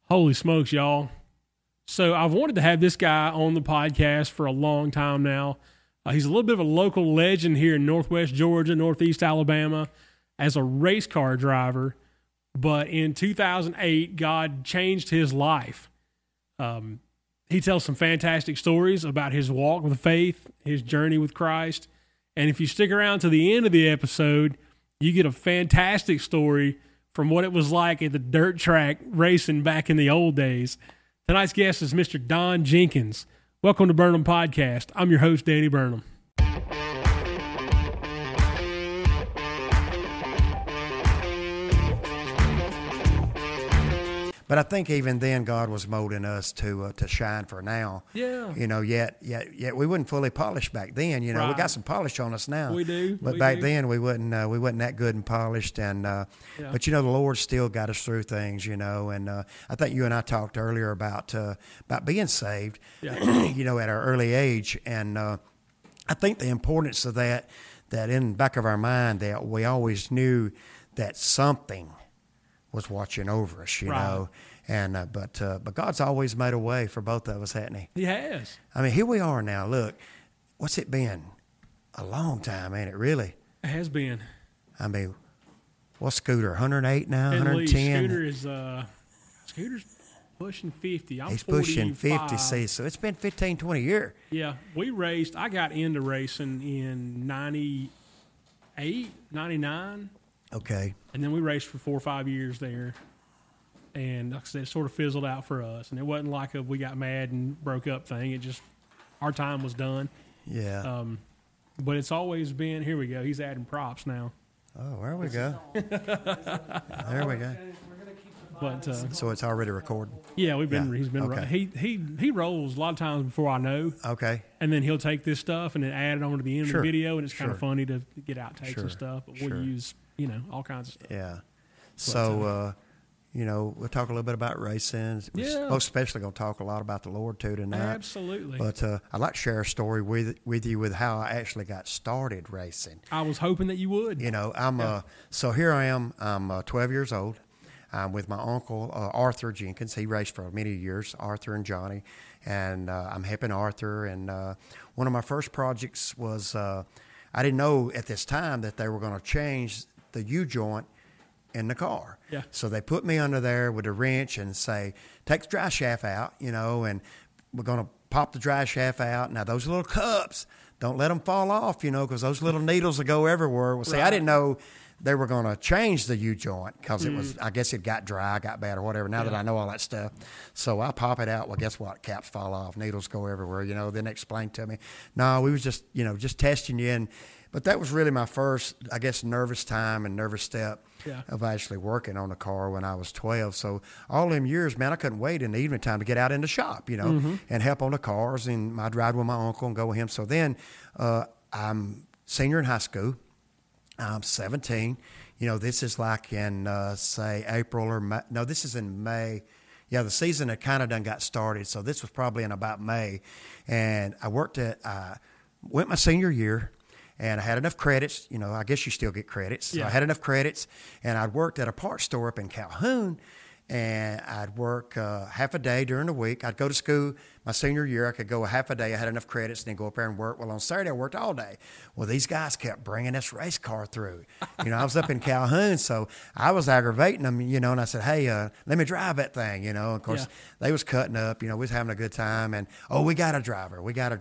Holy smokes, y'all. So I've wanted to have this guy on the podcast for a long time now. He's a little bit of a local legend here in Northwest Georgia, Northeast Alabama, as a race car driver. But in 2008, God changed his life. He tells some fantastic stories about his walk with faith, his journey with Christ. And if you stick around to the end of the episode, you get a fantastic story from what it was like at the dirt track racing back in the old days. Tonight's guest is Mr. Don Jenkins. Welcome to Burnham Podcast. I'm your host, Danny Burnham. But I think even then God was molding us to shine for now. Yeah. You know, yet we wasn't fully polished back then. You know, Right. We got some polish on us now. We do. But back then we wasn't that good and polished. And but you know, the Lord still got us through things. You know, and I think you and I talked earlier about being saved. Yeah. You know, at our early age, and I think the importance of that in the back of our mind that we always knew that something was watching over us, you know, and but God's always made a way for both of us, hasn't He? He has. I mean, here we are now. Look, what's it been? A long time, ain't it? Really? It has been. I mean, what's Scooter? 108 now, And 110. Scooter Scooter's pushing 50. I'm He's 45. pushing 50. See, so it's been 15, 20 years. Yeah, we raced. I got into racing in 98, 99. Okay. And then we raced for 4 or 5 years there. And like I said, it sort of fizzled out for us. And it wasn't like we got mad and broke up thing. It just, our time was done. Yeah. But it's always been, here we go. He's adding props now. Oh, there we go. There we go. But So it's already recording. yeah, he's been Okay. he rolls a lot of times before I know. Okay. And then he'll take this stuff and then add it on to the end Sure. of the video. And it's kind Sure. of funny to get outtakes Sure. and stuff. But we'll Sure. use, all kinds of stuff. Yeah. So, you know, we'll talk a little bit about racing. Yeah. Most especially going to talk a lot about the Lord too tonight. Absolutely. But I'd like to share a story with you with how I actually got started racing. I was hoping that you would. You know, so here I am. I'm 12 years old. I'm with my uncle, Arthur Jenkins. He raced for many years, Arthur and Johnny. And I'm helping Arthur. And one of my first projects was I didn't know at this time that they were going to change the U-joint in the car. Yeah. So they put me under there with a wrench and say, take the drive shaft out, you know, and we're going to pop the drive shaft out. Now, those little cups, don't let them fall off, you know, because those little needles will go everywhere. Well, see, I didn't know they were going to change the U-joint because it was, I guess it got dry, got bad or whatever. Now that I know all that stuff. So I pop it out. Well, guess what? Caps fall off. Needles go everywhere, you know. Then they explained to me, no, we was just, you know, just testing you. But that was really my first, I guess, nervous time and nervous step of actually working on a car when I was 12. So all them years, man, I couldn't wait in the evening time to get out in the shop, you know, and help on the cars. And I'd ride with my uncle and go with him. So then I'm senior in high school. I'm 17. You know, this is like in, say, April or May. No, this is in May. Yeah, the season had kind of done got started. So this was probably in about May. And I went my senior year. And I had enough credits, you know, I guess you still get credits. So I had enough credits, and I'd worked at a parts store up in Calhoun, and I'd work half a day during the week. I'd go to school my senior year. I could go a half a day. I had enough credits, and then go up there and work. Well, on Saturday, I worked all day. Well, these guys kept bringing this race car through. You know, I was up in Calhoun, so I was aggravating them, you know, and I said, hey, let me drive that thing, you know. Of course, they was cutting up. You know, we was having a good time, and, we got a driver.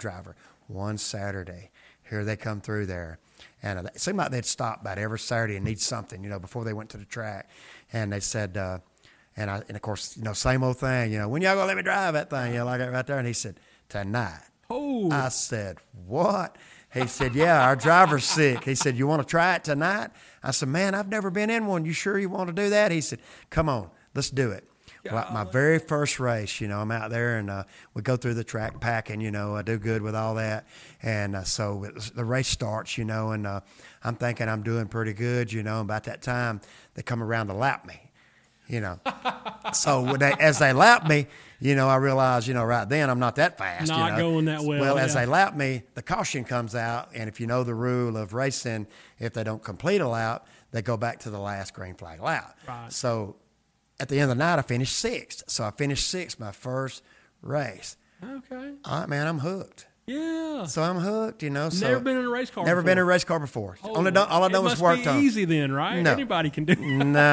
One Saturday. Here they come through there. And it seemed like they'd stop about every Saturday and need something, you know, before they went to the track. And they said, and of course, you know, same old thing, you know, when y'all gonna let me drive that thing, you know, like that right there. And he said, tonight. Oh. I said, what? He said, yeah, our driver's sick. He said, you want to try it tonight? I said, man, I've never been in one. You sure you want to do that? He said, come on, let's do it. Well, my very first race, you know, I'm out there and we go through the track packing, you know, I do good with all that. And so the race starts, you know, and I'm thinking I'm doing pretty good, you know. About that time, they come around to lap me, you know. So as they lap me, you know, I realize, you know, right then I'm not that fast. Not going that well. Well, as they lap me, the caution comes out. And if you know the rule of racing, if they don't complete a lap, they go back to the last green flag lap. Right. So at the end of the night, I finished sixth. So I finished sixth my first race. Okay. All right, man, I'm hooked. Yeah. So I'm hooked, you know. So Never been in a race car Never before. been in a race car before. Oh, all I know is worked It must on. be easy then, right? No. Anybody can do it.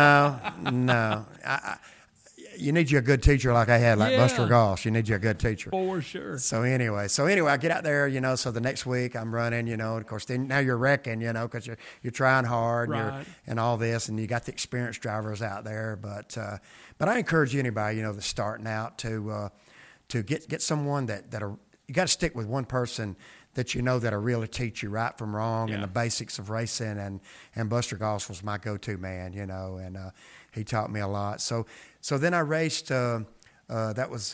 No. You need you a good teacher like I had, like Yeah. Buster Goss. You need you a good teacher. For sure. So anyway, I get out there, you know. So the next week I'm running, you know. Of course, then now you're wrecking, you know, because you're trying hard, Right. and all this, and you got the experienced drivers out there. But I encourage anybody, you know, that's starting out to get someone that you got to stick with one person that you know that'll really teach you right from wrong and the basics of racing. And Buster Goss was my go-to man, you know, and he taught me a lot. So then I raced. That was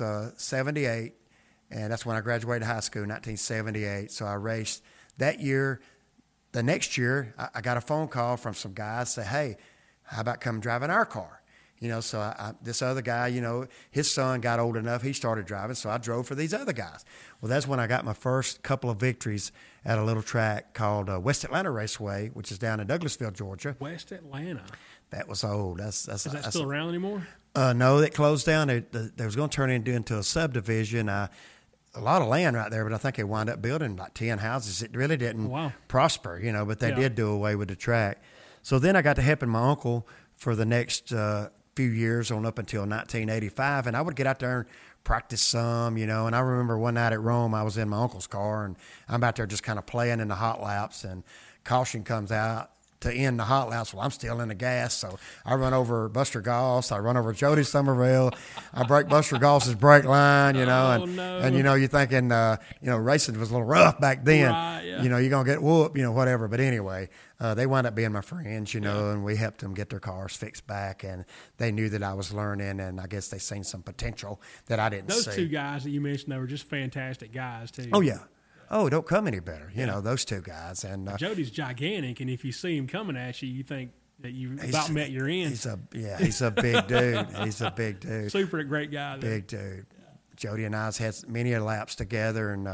78, and that's when I graduated high school, 1978. So I raced that year. The next year, I got a phone call from some guys say, "Hey, how about come driving our car?" You know, so this other guy, you know, his son got old enough, he started driving, so I drove for these other guys. Well, that's when I got my first couple of victories at a little track called West Atlanta Raceway, which is down in Douglasville, Georgia. West Atlanta. That was old. Is that still around anymore? No, it closed down. They was going to turn it into a subdivision. A lot of land right there, but I think they wound up building like 10 houses. It really didn't prosper, you know, but they did do away with the track. So then I got to helping my uncle for the next few years on up until 1985, and I would get out there and practice some, you know. And I remember one night at Rome, I was in my uncle's car, and I'm out there just kind of playing in the hot laps, and caution comes out to end the hot laps. Well, I'm still in the gas, so I run over Buster Goss, I run over Jody Somerville, I break Buster Goss's brake line, you know, and you know, you're thinking, you know, racing was a little rough back then. Right, yeah. You know, you're gonna get whooped, you know, whatever. But anyway, they wound up being my friends, you know, and we helped them get their cars fixed back, and they knew that I was learning, and I guess they seen some potential that I didn't see. Those two guys that you mentioned, they were just fantastic guys too. Oh yeah. Oh, it don't come any better. You know, those two guys. And Jody's gigantic, and if you see him coming at you, you think that you've about met your end. He's a big dude. He's a big dude. Super great guy. Big dude. Yeah. Jody and I's had many laps together, and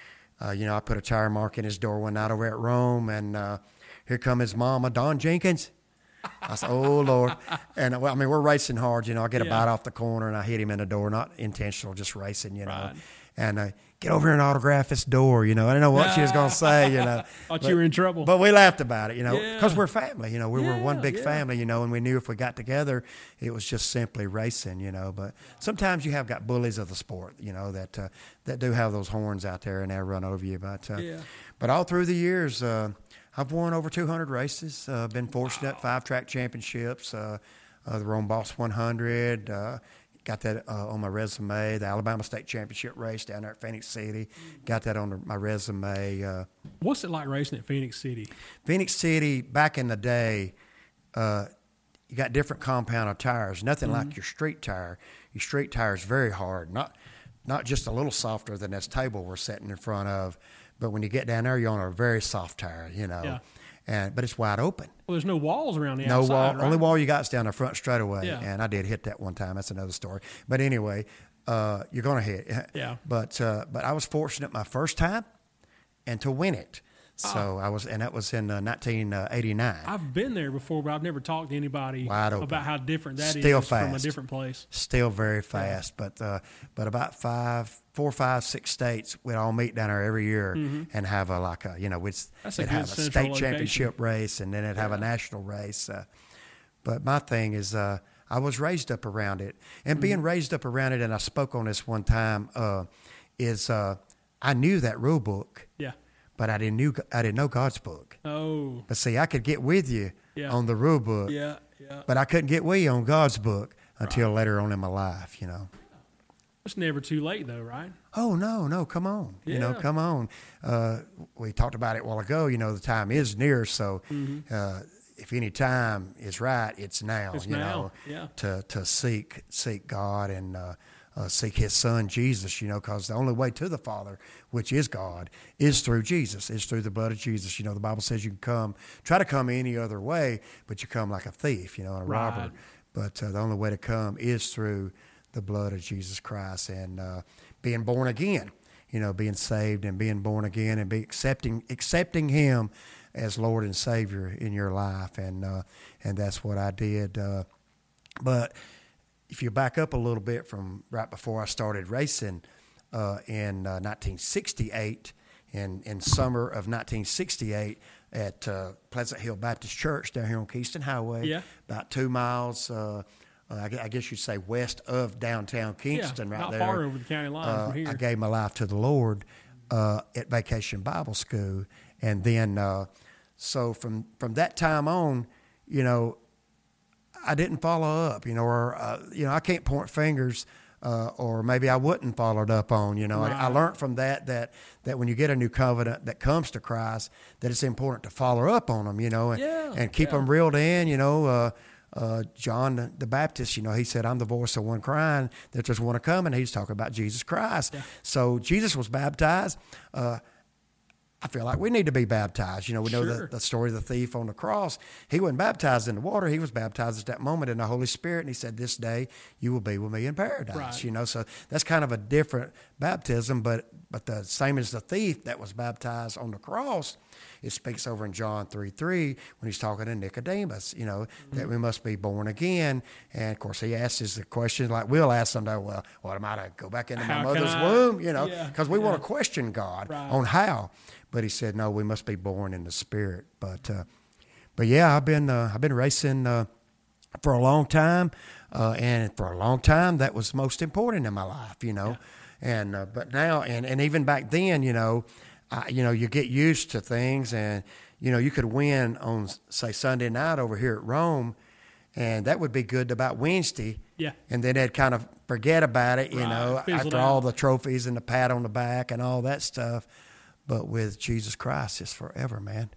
you know, I put a tire mark in his door one night over at Rome, and here come his mama, Dawn Jenkins. I said, "Oh Lord!" And well, I mean, we're racing hard. You know, I get a bite off the corner, and I hit him in the door, not intentional, just racing. You know, Right. and get over here and autograph this door. You know, I didn't know what she was going to say. You know, Thought you were in trouble. But we laughed about it. You know, because Yeah. we're family. You know, we were one big family. You know, and we knew if we got together, it was just simply racing. You know, but sometimes you have got bullies of the sport. You know that do have those horns out there and they run over you. But all through the years. I've won over 200 races, been fortunate, 5 track championships, the Rome Boss 100, got that on my resume, the Alabama State Championship race down there at Phoenix City, got that on my resume. What's it like racing at Phoenix City? Phoenix City, back in the day, you got different compound of tires, nothing like your street tire. Your street tire is very hard, not just a little softer than this table we're sitting in front of. But when you get down there, you're on a very soft tire, you know. Yeah. But it's wide open. Well, there's no walls around the no outside, wall. right? Only wall you got is down the front straightaway. Yeah. And I did hit that one time. That's another story. But anyway, you're going to hit. Yeah. But I was fortunate my first time and to win it. So and that was in 1989. I've been there before, but I've never talked to anybody Wide open. about how different that Still is from a fast. different place. Still very fast, but about 4, 5, 6 states we'd all meet down there every year and have That's a we'd good have a central state location. championship race, and then it'd have a national race. But my thing is, I was raised up around it, and being raised up around it, and I spoke on this one time, is I knew that rule book. Yeah. But I didn't know God's book. Oh. But see, I could get with you on the rule book. Yeah. But I couldn't get with you on God's book until later on in my life, you know. It's never too late, though, right? Oh, no, come on. Yeah. You know, come on. We talked about it a while ago. You know, the time is near, so if any time is right, it's now. It's you now. know, Yeah. to seek God and seek His Son Jesus. You know, because the only way to the Father, which is God, is through Jesus. Is through the blood of Jesus. You know, the Bible says you can try to come any other way, but you come like a thief. You know, and a robber. But the only way to come is through the blood of Jesus Christ and being born again. You know, being saved and being born again and accepting Him as Lord and Savior in your life, and that's what I did. But if you back up a little bit from right before I started racing in 1968, in summer of 1968 at Pleasant Hill Baptist Church down here on Keystone Highway, about 2 miles, I guess you'd say west of downtown Kingston, right there. Not far over the county line from here. I gave my life to the Lord at Vacation Bible School, and then so from that time on, you know, I didn't follow up, you know, or you know, I can't point fingers, or maybe I wouldn't followed up on, you know. Right. I learned from that when you get a new covenant that comes to Christ, that it's important to follow up on them, you know, and keep them reeled in, you know. John the Baptist, you know, he said, "I'm the voice of one crying that there's one to come," and he's talking about Jesus Christ. Yeah. So Jesus was baptized. I feel like we need to be baptized. You know, we know the story of the thief on the cross. He wasn't baptized in the water. He was baptized at that moment in the Holy Spirit. And he said, "This day you will be with me in paradise." Right. You know, so that's kind of a different baptism, but the same as the thief that was baptized on the cross. It speaks over in John 3:3 when he's talking to Nicodemus, you know, that we must be born again. And, of course, he asks us the question like we'll ask someday, well, what am I to go back into my mother's womb? You know, because we want to question God on how. But he said, no, we must be born in the Spirit. But yeah, I've been racing for a long time, and for a long time that was most important in my life, you know. Yeah. And but now, and even back then, you know, you get used to things, and you know, you could win on say Sunday night over here at Rome, and that would be good about Wednesday. Yeah. And then they'd kind of forget about it, you know, after all the trophies and the pat on the back and all that stuff. But with Jesus Christ, it's forever, man.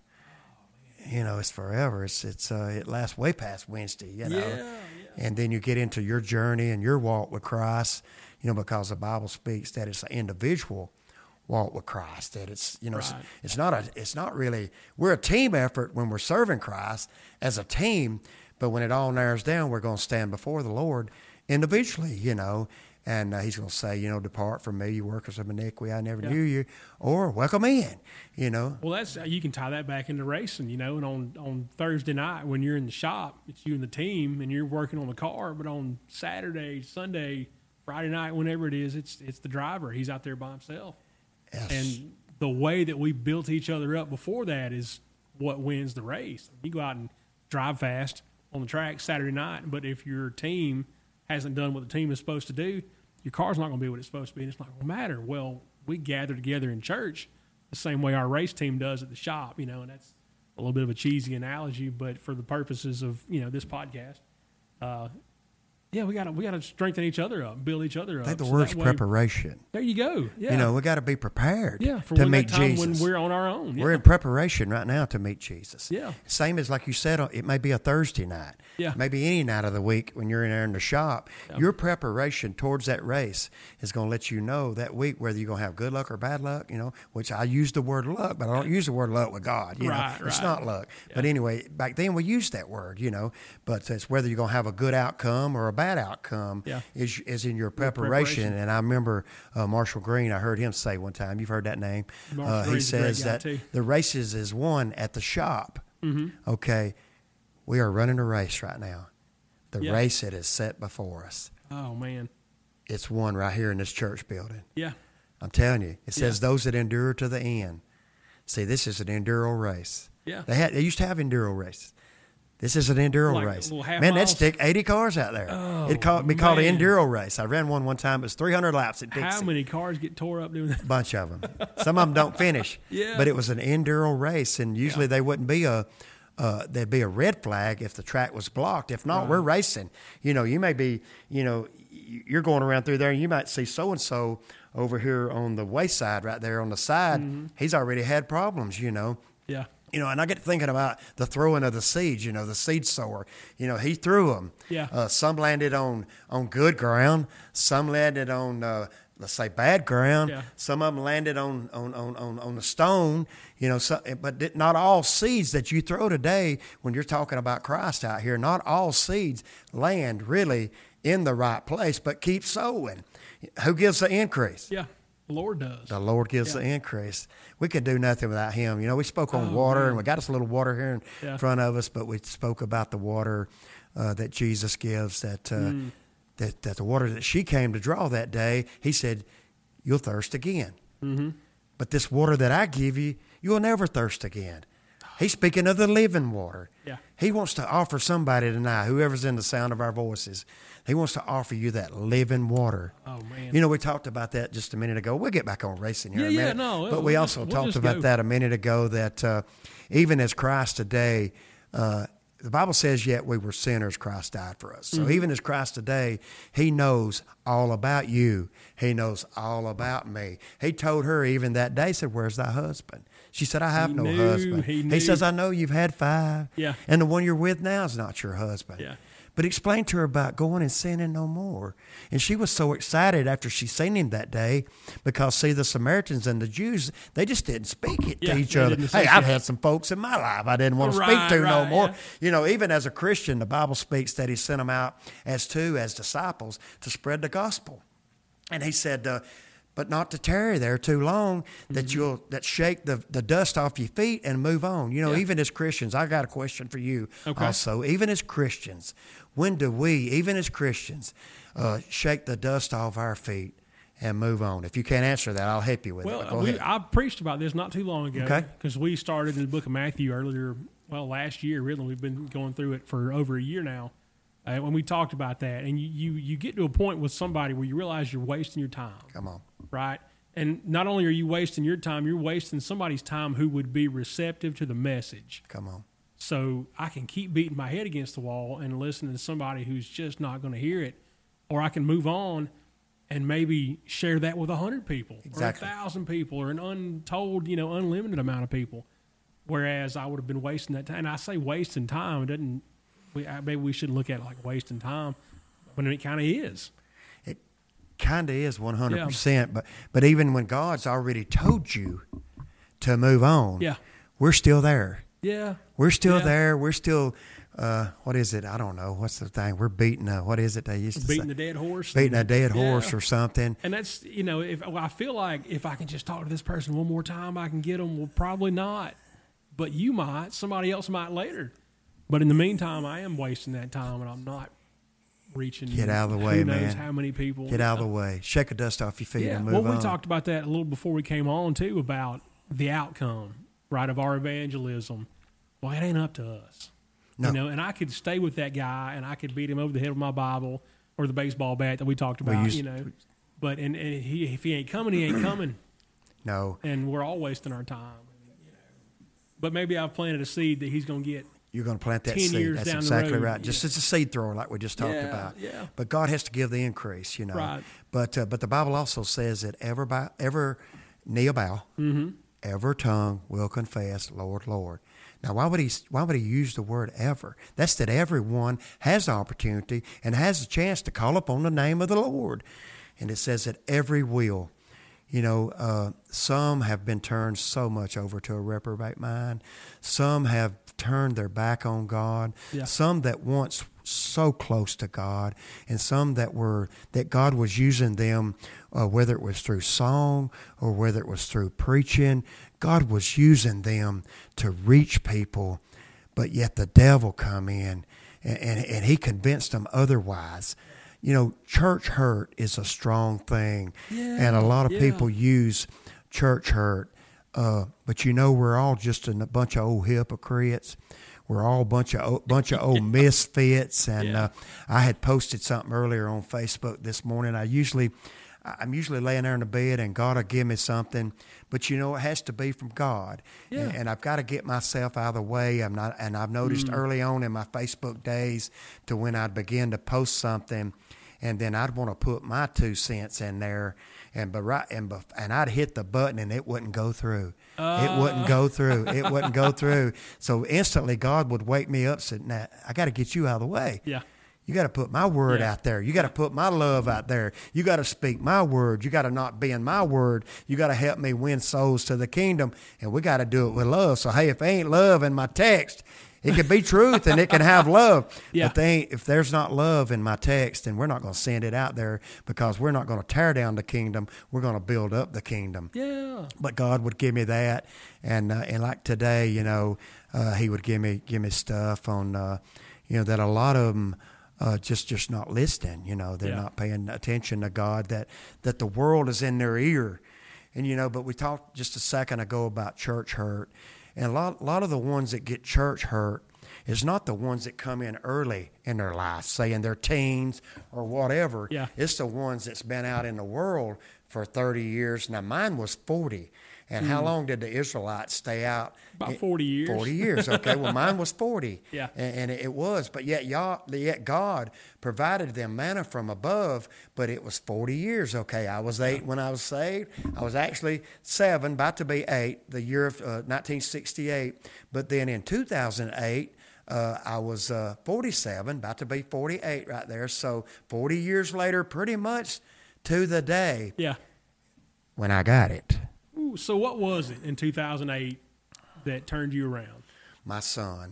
You know, it's forever. It lasts way past Wednesday, you know. Yeah. And then you get into your journey and your walk with Christ, you know, because the Bible speaks that it's an individual walk with Christ. That it's, you know, it's not really, we're a team effort when we're serving Christ as a team, but when it all narrows down, we're going to stand before the Lord individually, you know. And he's going to say, you know, depart from me, you workers of iniquity, I never knew you, or welcome in, you know. Well, that's you can tie that back into racing, you know, and on Thursday night when you're in the shop, it's you and the team, and you're working on the car, but on Saturday, Sunday, Friday night, whenever it is, it's the driver. He's out there by himself. Yes. And the way that we built each other up before that is what wins the race. You go out and drive fast on the track Saturday night, but if your team hasn't done what the team is supposed to do, your car's not going to be what it's supposed to be, and it's not going to matter. Well, we gather together in church the same way our race team does at the shop, you know, and that's a little bit of a cheesy analogy, but for the purposes of, you know, this podcast, we got to strengthen each other up, build each other up. I think the word's preparation. There you go. Yeah. You know, we got to be prepared for to meet Jesus. When we're on our own. Yeah. We're in preparation right now to meet Jesus. Yeah. Same as like you said, it may be a Thursday night. Yeah. Maybe any night of the week when you're in there in the shop. Yeah. Your preparation towards that race is going to let you know that week whether you're going to have good luck or bad luck, you know, which I use the word luck, but I don't use the word luck with God. You know, it's not luck. Yeah. But anyway, back then we used that word, you know, but it's whether you're going to have a good outcome or a bad outcome. Is in your preparation. And I remember Marshall Green, I heard him say one time, you've heard that name. He says that the races is won at the shop. Mm-hmm. Okay, we are running a race right now. The race that is set before us. Oh, man. It's won right here in this church building. Yeah. I'm telling you. It says those that endure to the end. See, this is an enduro race. Yeah. They used to have enduro races. This is an enduro race. Man, they'd stick 80 cars out there. Oh, It'd be called an enduro race. I ran one time. It was 300 laps at Dixie. How many cars get tore up doing that? A bunch of them. Some of them don't finish. Yeah. But it was an enduro race, and usually they wouldn't be there'd be a red flag if the track was blocked. If not, we're racing. You know, you may be, you know, you're going around through there, and you might see so-and-so over here on the wayside right there on the side. Mm-hmm. He's already had problems, you know. Yeah. You know, and I get thinking about the throwing of the seeds, you know, the seed sower. You know, he threw them. Yeah. Some landed on good ground. Some landed on, let's say, bad ground. Yeah. Some of them landed on the stone. You know, but not all seeds that you throw today when you're talking about Christ out here, not all seeds land really in the right place, but keep sowing. Who gives the increase? Yeah. The Lord does. The Lord gives the increase. We could do nothing without Him. You know, we spoke on water, and we got us a little water here in front of us, but we spoke about the water that Jesus gives, that that the water that she came to draw that day, he said, you'll thirst again. Mm-hmm. But this water that I give you, you'll never thirst again. He's speaking of the living water. Yeah. He wants to offer somebody tonight, whoever's in the sound of our voices, he wants to offer you that living water. Oh, man. You know, we talked about that just a minute ago. We'll get back on racing here in a minute. No. But we also talked about that a minute ago, that even as Christ today, the Bible says, yet we were sinners, Christ died for us. So even as Christ today, he knows all about you. He knows all about me. He told her even that day, said, where's thy husband? She said, I have no husband. He says, I know you've had 5. Yeah. And the one you're with now is not your husband. Yeah. But he explained to her about going and sinning no more. And she was so excited after she seen him that day because, see, the Samaritans and the Jews, they just didn't speak it to each other. Hey, I've had some folks in my life I didn't want to speak to no more. Yeah. You know, even as a Christian, the Bible speaks that he sent them out as disciples to spread the gospel. And he said, but not to tarry there too long, that that shake the dust off your feet and move on. You know, even as Christians, I got a question for you also. Even as Christians, when do we, even as Christians, shake the dust off our feet and move on? If you can't answer that, I'll help you with it. Go ahead. I preached about this not too long ago. Okay. Because we started in the book of Matthew last year, really. We've been going through it for over a year now. When we talked about that, and you get to a point with somebody where you realize you're wasting your time. Come on. Right? And not only are you wasting your time, you're wasting somebody's time who would be receptive to the message. Come on. So I can keep beating my head against the wall and listening to somebody who's just not going to hear it, or I can move on and maybe share that with 100 people, Exactly. or 1,000 people, or an unlimited amount of people. Whereas I would have been wasting that time. And I say wasting time, it doesn't. Maybe we shouldn't look at it like wasting time, but it kind of is. It kind of is 100%. But even when God's already told you to move on, we're still there. Yeah. We're still there. We're still, what is it? I don't know. What's the thing? We're beating, what is it they used to say? Beating a dead horse. Beating a dead horse or something. And that's, I feel like if I can just talk to this person one more time, I can get them. Well, probably not. But you might. Somebody else might later. But in the meantime, I am wasting that time, and I'm not reaching. Get out of the way, who knows man. How many people? Get out of the way. Shake the dust off your feet and move on. Well, we talked about that a little before we came on, too, about the outcome, right, of our evangelism. Well, it ain't up to us. No. And I could stay with that guy, and I could beat him over the head with my Bible or the baseball bat that we talked about, But and if he ain't coming, he ain't coming. No. And we're all wasting our time. But maybe I've planted a seed that he's going to get. You're going to plant that 10 seed. years That's down the exactly road. right. Just as a seed thrower, like we just talked about. Yeah. But God has to give the increase, Right. But the Bible also says that ever knee bow, ever tongue will confess, Lord, Lord. Now, why would he use the word ever? That's that everyone has the opportunity and has a chance to call upon the name of the Lord. And it says that every will. Some have been turned so much over to a reprobate mind. Some have turned their back on God. Yeah. Some that once so close to God, and some that God was using them, whether it was through song or whether it was through preaching. God was using them to reach people, but yet the devil come in and he convinced them otherwise. Church hurt is a strong thing, and a lot of people use church hurt. But we're all just a bunch of old hypocrites. We're all a bunch of old misfits. And I had posted something earlier on Facebook this morning. I'm usually laying there in the bed, and God will give me something. But it has to be from God, and I've got to get myself out of the way. I've noticed early on in my Facebook days to when I'd begin to post something, and then I'd want to put my 2 cents in there, and I'd hit the button and it wouldn't go through. It wouldn't go through. It wouldn't go through. So instantly God would wake me up, saying, "Now I got to get you out of the way." Yeah. You got to put my word out there. You got to put my love out there. You got to speak my word. You got to not bend my word. You got to help me win souls to the kingdom, and we got to do it with love. So, hey, if there ain't love in my text, it can be truth and it can have love. Yeah. But if there's not love in my text, then we're not going to send it out there, because we're not going to tear down the kingdom. We're going to build up the kingdom. Yeah. But God would give me that, and like today, He would give me stuff on, that a lot of them. just not listening. You know, they're Yeah. not paying attention to God. That the world is in their ear, and you know. But we talked just a second ago about church hurt, and a lot of the ones that get church hurt is not the ones that come in early in their life, say in their teens or whatever. Yeah. It's the ones that's been out in the world for 30 years. Now, mine was 40. And how long did the Israelites stay out? About 40 years. 40 years, okay. Well, mine was 40. Yeah. And it was. But yet God provided them manna from above, but it was 40 years, okay. I was 8 when I was saved. I was actually 7, about to be 8, the year of 1968. But then in 2008, I was 47, about to be 48 right there. So 40 years later, pretty much to the day Yeah. when I got it. Ooh, so what was it in 2008 that turned you around? My son.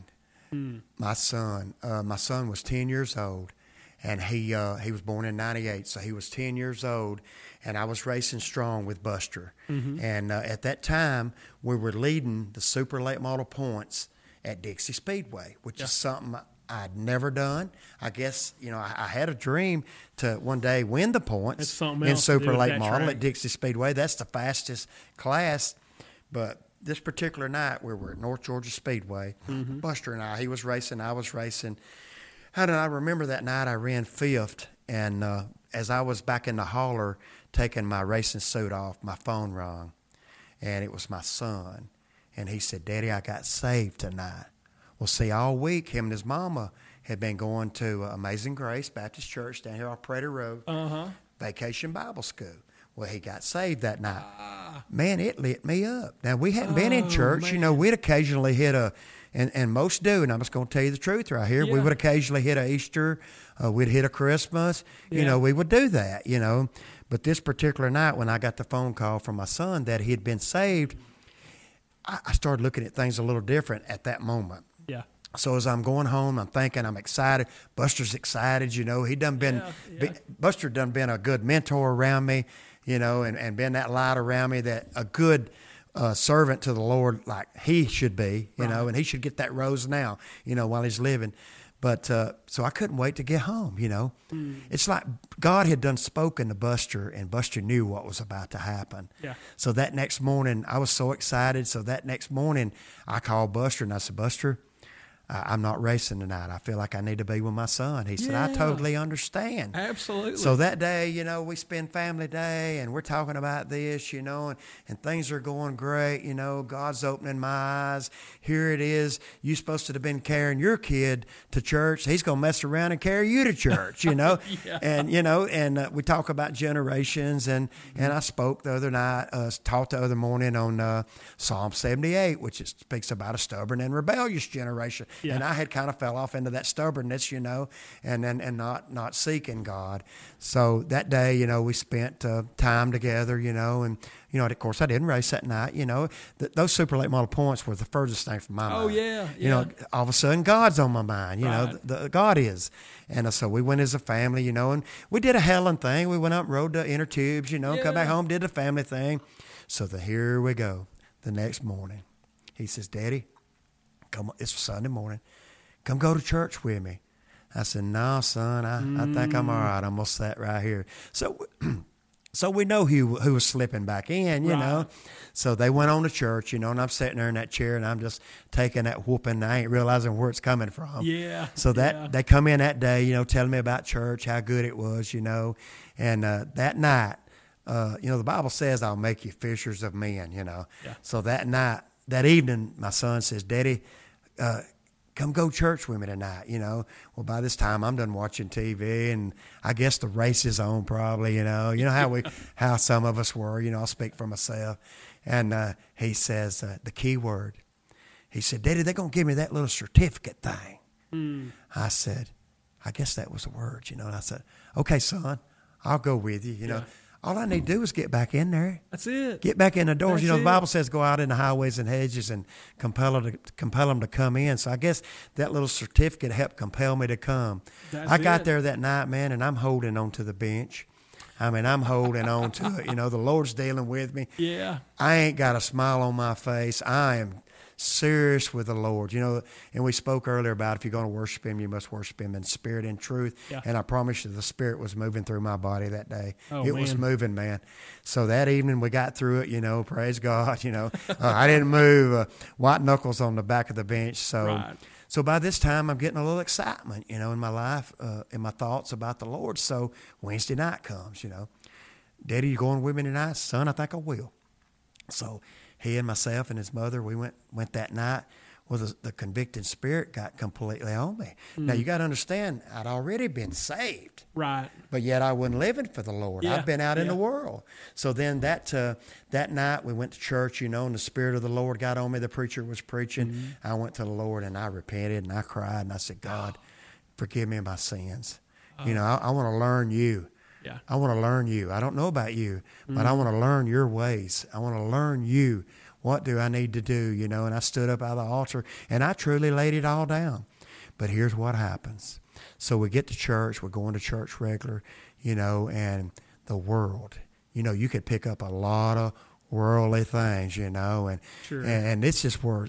My son was 10 years old, and he was born in 98, so he was 10 years old, and I was racing strong with Buster. And at that time, we were leading the super late model points at Dixie Speedway, which is something I'd never done. I guess, you know, I had a dream to one day win the That's points something in else to do super with late that model track. at Dixie Speedway. That's the fastest class. But this particular night, we were at North Georgia Speedway. Buster and he was racing, I was racing. How did I remember that night? I ran fifth, and as I was back in the hauler taking my racing suit off, my phone rang, and it was my son. And he said, "Daddy, I got saved tonight." Well, see, all week, him and his mama had been going to Amazing Grace Baptist Church down here on Prairie Road, Vacation Bible School. Well, he got saved that night. Man, it lit me up. Now, we hadn't been in church. man. You know, we'd occasionally hit and most do, and I'm just going to tell you the truth right here. We Yeah. would occasionally hit a Easter. We'd hit a Christmas. You Yeah. know, we would do that, you know. But this particular night, when I got the phone call from my son that he had been saved, I started looking at things a little different at that moment. Yeah. So as I'm going home, I'm thinking, I'm excited. Buster's excited, you know. Buster done been a good mentor around me, you know, and been that light around me, that a good servant to the Lord like he should be, you know, and he should get that rose now, you know, while he's living. But so I couldn't wait to get home, you know. It's like God had done spoken to Buster, and Buster knew what was about to happen. Yeah. So that next morning, I was so excited. So that next morning, I called Buster, and I said, "Buster, I'm not racing tonight. I feel like I need to be with my son." He said, "I Yeah. totally understand." Absolutely. So that day, you know, we spend family day, and we're talking about this, you know, and things are going great. You know, God's opening my eyes. Here it is. You're supposed to have been carrying your kid to church. He's going to mess around and carry you to church, you know. Yeah. And, you know, and we talk about generations. And I spoke the other night, taught the other morning on Psalm 78, which speaks about a stubborn and rebellious generation. Yeah. And I had kind of fell off into that stubbornness, you know, and not seeking God. So that day, you know, we spent time together, you know, and, you know, of course, I didn't race that night, you know. Those super late model points were the furthest thing from my mind. Oh, yeah, You know, all of a sudden, God's on my mind, you know, Right. God is. And so we went as a family, you know, and we did a Helen thing. We went up and rode the inner tubes, you know, come back Yeah. home, did the family thing. So here we go. The next morning, he says, "Daddy, come on, it's Sunday morning. Come go to church with me." I said, "No, son, I think I'm all right. I'm going to sit right here." So we know who was slipping back in, you know. Right. So they went on to church, you know, and I'm sitting there in that chair, and I'm just taking that whooping. I ain't realizing where it's coming from. Yeah. So yeah. they come in that day, you know, telling me about church, how good it was, you know. And that night, you know, the Bible says, "I'll make you fishers of men," you know. Yeah. So that evening, my son says, "Daddy, come go church with me tonight," you know. Well, by this time, I'm done watching TV, and I guess the race is on probably, you know. You know how some of us were, you know, I'll speak for myself. And he says, the key word, he said, "Daddy, they're going to give me that little certificate thing." I said, I guess that was the word, you know. And I said, "Okay, son, I'll go with you, you know. Yeah. All I need to do is get back in there. That's it. Get back in the doors." That's You know, the it. Bible says go out in the highways and hedges and compel them to come in. So I guess that little certificate helped compel me to come. That's I got it. there that night, man, and I'm holding on to the bench. I mean, I'm holding on to it. You know, the Lord's dealing with me. Yeah. I ain't got a smile on my face. I am serious with the Lord, you know. And we spoke earlier about if you're going to worship Him, you must worship Him in spirit and truth. Yeah. And I promise you, the Spirit was moving through my body that day. Oh, it was man. moving, man. So that evening we got through it, you know, praise God, you know. I didn't move, white knuckles on the back of the bench. So, Right. so by this time I'm getting a little excitement, you know, in my life, in my thoughts about the Lord. So Wednesday night comes, you know. Daddy, you going with me tonight? Son, I think I will. So he and myself and his mother, we went that night. Well, the convicting spirit got completely on me. Now, you got to understand, I'd already been saved. Right. But yet I wasn't living for the Lord. Yeah, I've been out in yeah. the world. So then that night we went to church, you know, and the Spirit of the Lord got on me. The preacher was preaching. I went to the Lord and I repented and I cried and I said, God, forgive me my sins. You know, I want to learn you. Yeah. I want to learn you. I don't know about you, but I want to learn your ways. I want to learn you. What do I need to do, you know? And I stood up out of the altar, and I truly laid it all down. But here's what happens. So we get to church. We're going to church regular, you know, and the world. You know, you could pick up a lot of worldly things, you know, and Sure. and it's just where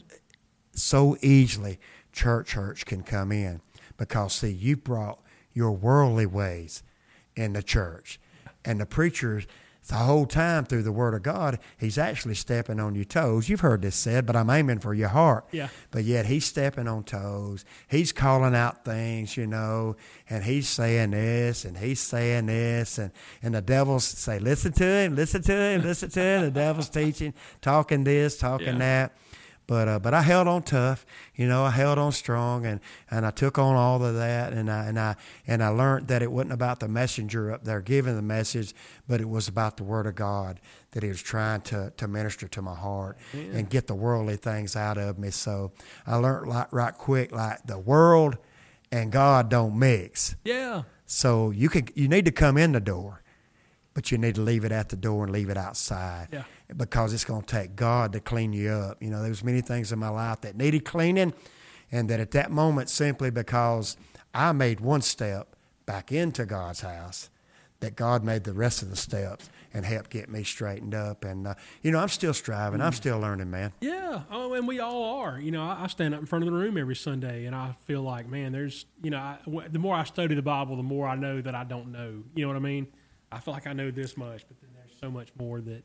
so easily church can come in. Because, see, you brought your worldly ways in the church. And the preacher, the whole time through the Word of God, he's actually stepping on your toes. You've heard this said, but I'm aiming for your heart. Yeah. But yet he's stepping on toes. He's calling out things, you know, and he's saying this and he's saying this. And the devils say, listen to him, listen to him, listen to him. The devil's teaching, talking this, talking that. But I held on tough, you know. I held on strong, and I took on all of that, and I learned that it wasn't about the messenger up there giving the message, but it was about the Word of God that he was trying to minister to my heart and get the worldly things out of me. So I learned right quick, like the world and God don't mix. Yeah. So you need to come in the door, but you need to leave it at the door and leave it outside. Yeah. Because it's going to take God to clean you up. You know, there was many things in my life that needed cleaning, and that at that moment, simply because I made one step back into God's house, that God made the rest of the steps and helped get me straightened up. And, you know, I'm still striving. I'm still learning, man. Yeah. Oh, and we all are. You know, I stand up in front of the room every Sunday, and I feel like, man, there's, you know, the more I study the Bible, the more I know that I don't know. You know what I mean? I feel like I know this much, but then there's so much more that,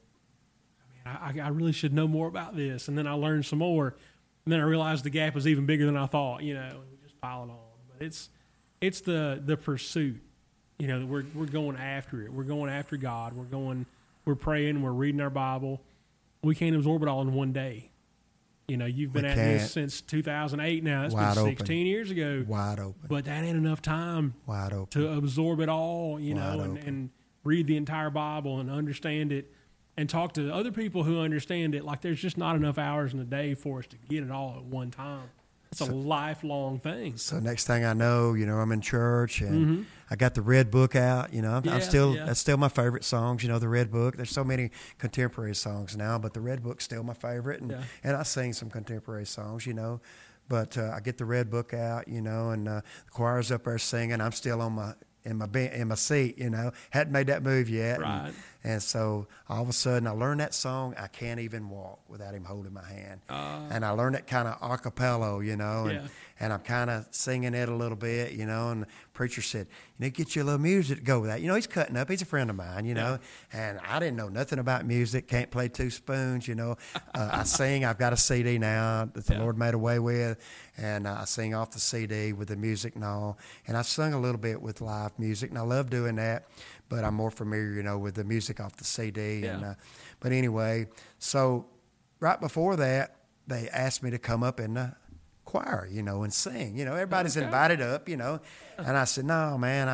I really should know more about this. And then I learned some more. And then I realized the gap was even bigger than I thought, you know, and we just piled on. But it's the pursuit, you know, that we're going after it. We're going after God. We're praying, we're reading our Bible. We can't absorb it all in one day. You know, you've been at this since 2008 now. That's been 16 years ago. Wide open. But that ain't enough time Wide open. to absorb it all, you know, and read the entire Bible and understand it. And talk to other people who understand it. Like, there's just not enough hours in the day for us to get it all at one time. It's a lifelong thing. So next thing I know, you know, I'm in church and I got the Red Book out. You know, that's still my favorite songs. You know, the Red Book. There's so many contemporary songs now, but the Red Book's still my favorite. And I sing some contemporary songs, you know. But I get the Red Book out, you know, and the choir's up there singing. I'm still in my seat, you know, hadn't made that move yet. Right. And so all of a sudden I learned that song, I Can't Even Walk Without Him Holding My Hand. And I learned it kind of a cappella, you know, and I'm kind of singing it a little bit, you know, and the preacher said, you know, get you a little music to go with that. You know, he's cutting up. He's a friend of mine, you know, and I didn't know nothing about music, can't play two spoons, you know. I sing. I've got a CD now that the Lord made a way with, and I sing off the CD with the music and all. And I've sung a little bit with live music, and I love doing that. But I'm more familiar, you know, with the music off the CD. And but anyway, so right before that, they asked me to come up in the choir, you know, and sing. You know, everybody's invited up, you know. And I said, no, man,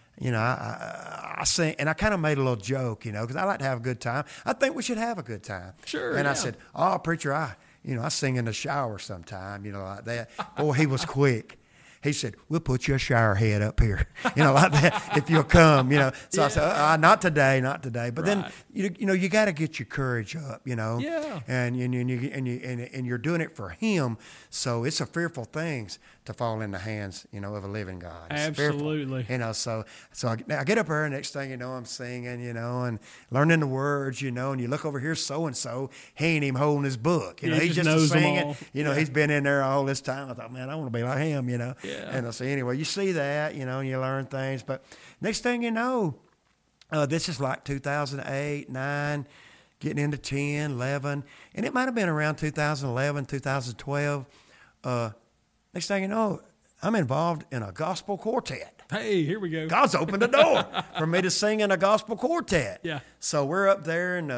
I sing. And I kind of made a little joke, you know, because I like to have a good time. I think we should have a good time. Sure. And I said, oh, preacher, I sing in the shower sometime, you know, like that. Boy, he was quick. He said, we'll put you a shower head up here, like that, if you'll come, So I said, not today. But then, you got to get your courage up, Yeah. and you're doing it for him. So it's a fearful thing to fall in the hands, of a living God. It's Absolutely. fearful, so I get up there, and next thing you know, I'm singing, and learning the words, and you look over here, so-and-so, he ain't even holding his book. He's just knows them singing. all. He's been in there all this time. I thought, man, I want to be like him, Yeah. And I say, anyway, you see that, and you learn things. But next thing you know, this is like 2008, 9, getting into 10, 11. And it might have been around 2011, 2012. Next thing you know, I'm involved in a gospel quartet. Hey, here we go. God's opened the door for me to sing in a gospel quartet. Yeah. So we're up there, and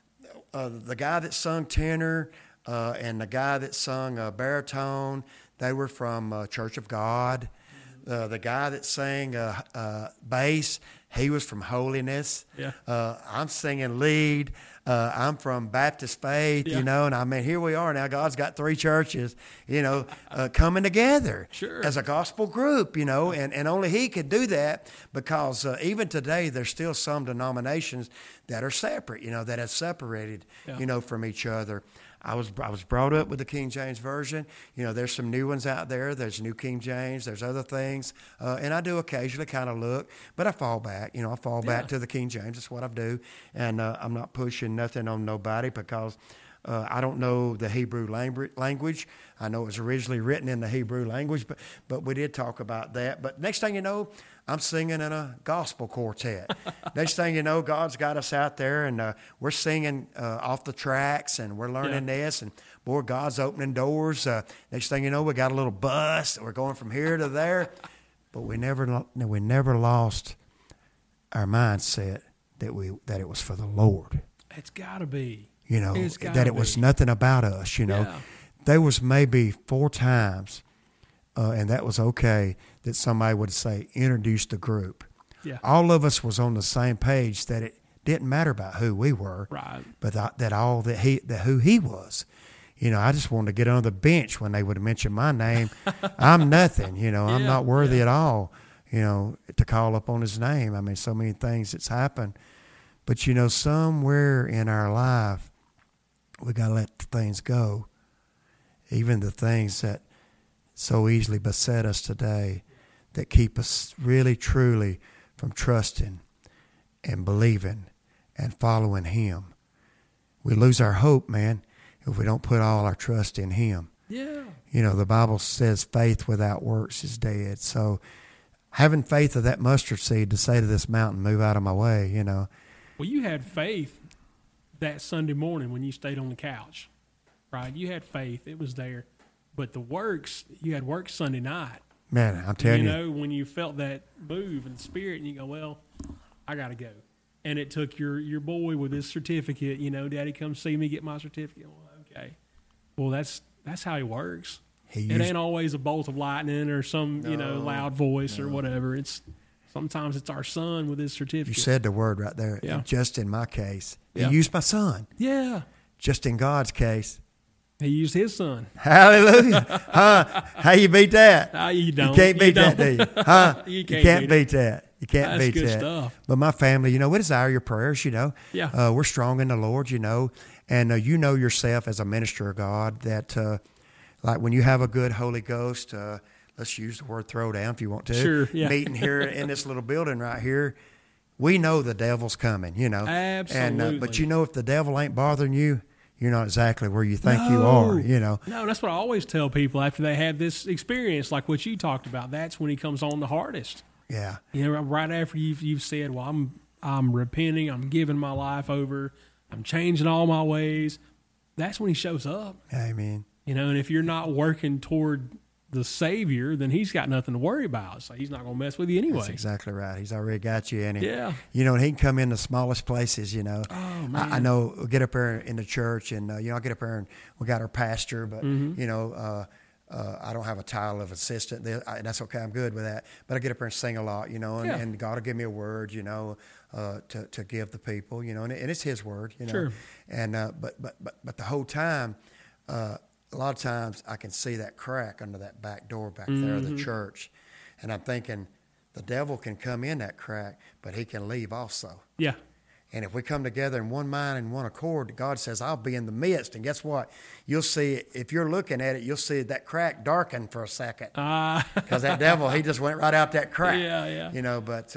the guy that sung tenor and the guy that sung baritone, they were from Church of God. The guy that sang bass, he was from Holiness. Yeah. I'm singing lead. I'm from Baptist Faith, Yeah. and I mean, here we are now. God's got 3 churches, coming together Sure. as a gospel group, and only he could do that because even today there's still some denominations that are separate, that have separated, Yeah. From each other. I was brought up with the King James Version. There's some new ones out there. There's New King James. There's other things. And I do occasionally kind of look, but I fall back. I fall back to the King James. That's what I do. And I'm not pushing nothing on nobody because I don't know the Hebrew language. I know it was originally written in the Hebrew language, but we did talk about that. But next thing you know, I'm singing in a gospel quartet. Next thing you know, God's got us out there, and we're singing off the tracks, and we're learning this. And boy, God's opening doors. Next thing you know, we got a little bus. We're going from here to there, but we never lost our mindset that it was for the Lord. It's got to be. That it was nothing about us. Yeah. There was maybe 4 times, and that was okay, that somebody would say, introduce the group. Yeah. All of us was on the same page that it didn't matter about who we were, Right. but who he was. I just wanted to get on the bench when they would mention my name. I'm nothing, I'm not worthy at all, to call up on his name. I mean, so many things that's happened. But, somewhere in our life, we got to let things go. Even the things that so easily beset us today that keep us really, truly from trusting and believing and following him. We lose our hope, man, if we don't put all our trust in him. Yeah. The Bible says faith without works is dead. So having faith of that mustard seed to say to this mountain, move out of my way, Well, you had faith that Sunday morning when you stayed on the couch, right? You had faith. It was there. But the works, you had work Sunday night. Man, I'm telling you. When you felt that move in the spirit and you go, well, I got to go. And it took your boy with his certificate, Daddy, come see me get my certificate. Well, okay. Well, that's how he works. It ain't always a bolt of lightning or some, loud voice or whatever. Sometimes it's our son with his certificate. You said the word right there. Yeah. Just in my case. Yeah. He used my son. Yeah. Just in God's case. He used his son. Hallelujah. How you beat that? You don't. You can't beat that, do you? Huh? You You can't can't beat beat that. You can't That's beat good that. stuff. But my family, we desire your prayers, Yeah. We're strong in the Lord, and you know yourself as a minister of God that, like when you have a good Holy Ghost, let's use the word throwdown if you want to. Sure, yeah. Meeting here in this little building right here, we know the devil's coming, Absolutely. And, but if the devil ain't bothering you, you're not exactly where you think you are, No, that's what I always tell people after they have this experience, like what you talked about. That's when he comes on the hardest. Yeah. Right after you've said, well, I'm repenting, I'm giving my life over, I'm changing all my ways. That's when he shows up. Amen. And if you're not working toward the Savior, then he's got nothing to worry about. So he's not going to mess with you anyway. That's exactly right. He's already got you in it. Yeah. And he can come in the smallest places, Oh, man. I know we'll get up there in the church and, I get up there and we got our pastor, but, I don't have a title of assistant. That's okay. I'm good with that. But I get up there and sing a lot, and God will give me a word, to give the people, and it's His word, Sure. And but the whole time, a lot of times I can see that crack under that back door back there of the church. And I'm thinking the devil can come in that crack, but he can leave also. Yeah. And if we come together in one mind and one accord, God says, I'll be in the midst. And guess what? You'll see, if you're looking at it, you'll see that crack darken for a second. Because that devil, he just went right out that crack. Yeah. You know, but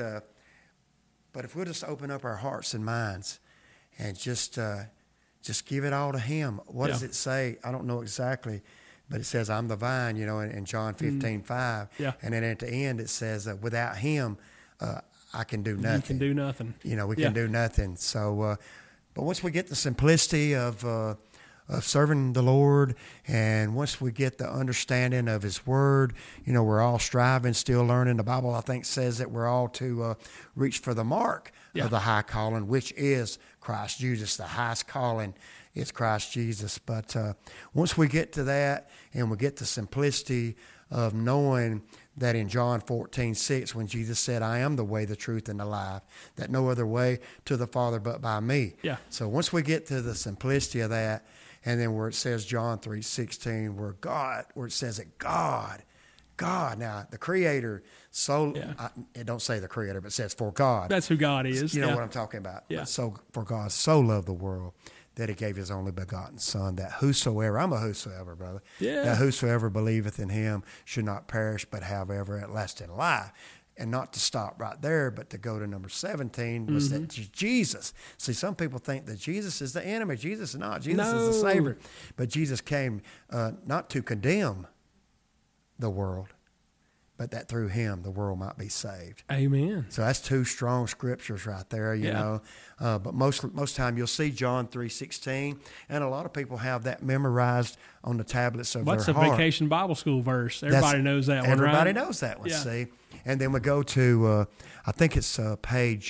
if we'll just open up our hearts and minds and just give it all to him. What does it say? I don't know exactly, but it says, I'm the vine, you know, in John 15:5. Yeah. And then at the end it says, without him, I can do nothing. You can do nothing. You know, we can do nothing. So, but once we get the simplicity of serving the Lord, and once we get the understanding of His Word, you know, we're all striving, still learning. The Bible, I think, says that we're all to reach for the mark of the high calling, which is Christ Jesus. The highest calling is Christ Jesus. But once we get to that, and we get the simplicity of knowing that in John 14:6, when Jesus said, I am the way, the truth, and the life, that no other way to the Father but by me. Yeah. So once we get to the simplicity of that, and then where it says John 3:16, where it says that God, now the Creator, it don't say the Creator, but it says for God. That's who God is. You know what I'm talking about. Yeah. So for God so loved the world that He gave His only begotten Son, that whosoever, I'm a whosoever, brother, that whosoever believeth in Him should not perish but have everlasting life. And not to stop right there, but to go to number 17 was that Jesus. See, some people think that Jesus is the enemy. Jesus is not. Jesus is the Savior. But Jesus came not to condemn the world, but that through Him the world might be saved. Amen. So that's two strong scriptures right there, you know. But most time you'll see John 3:16, and a lot of people have that memorized on the tablets of their heart. What's a Vacation Bible School verse? Everybody knows that one, right? Everybody knows that one, see. And then we go to, I think it's page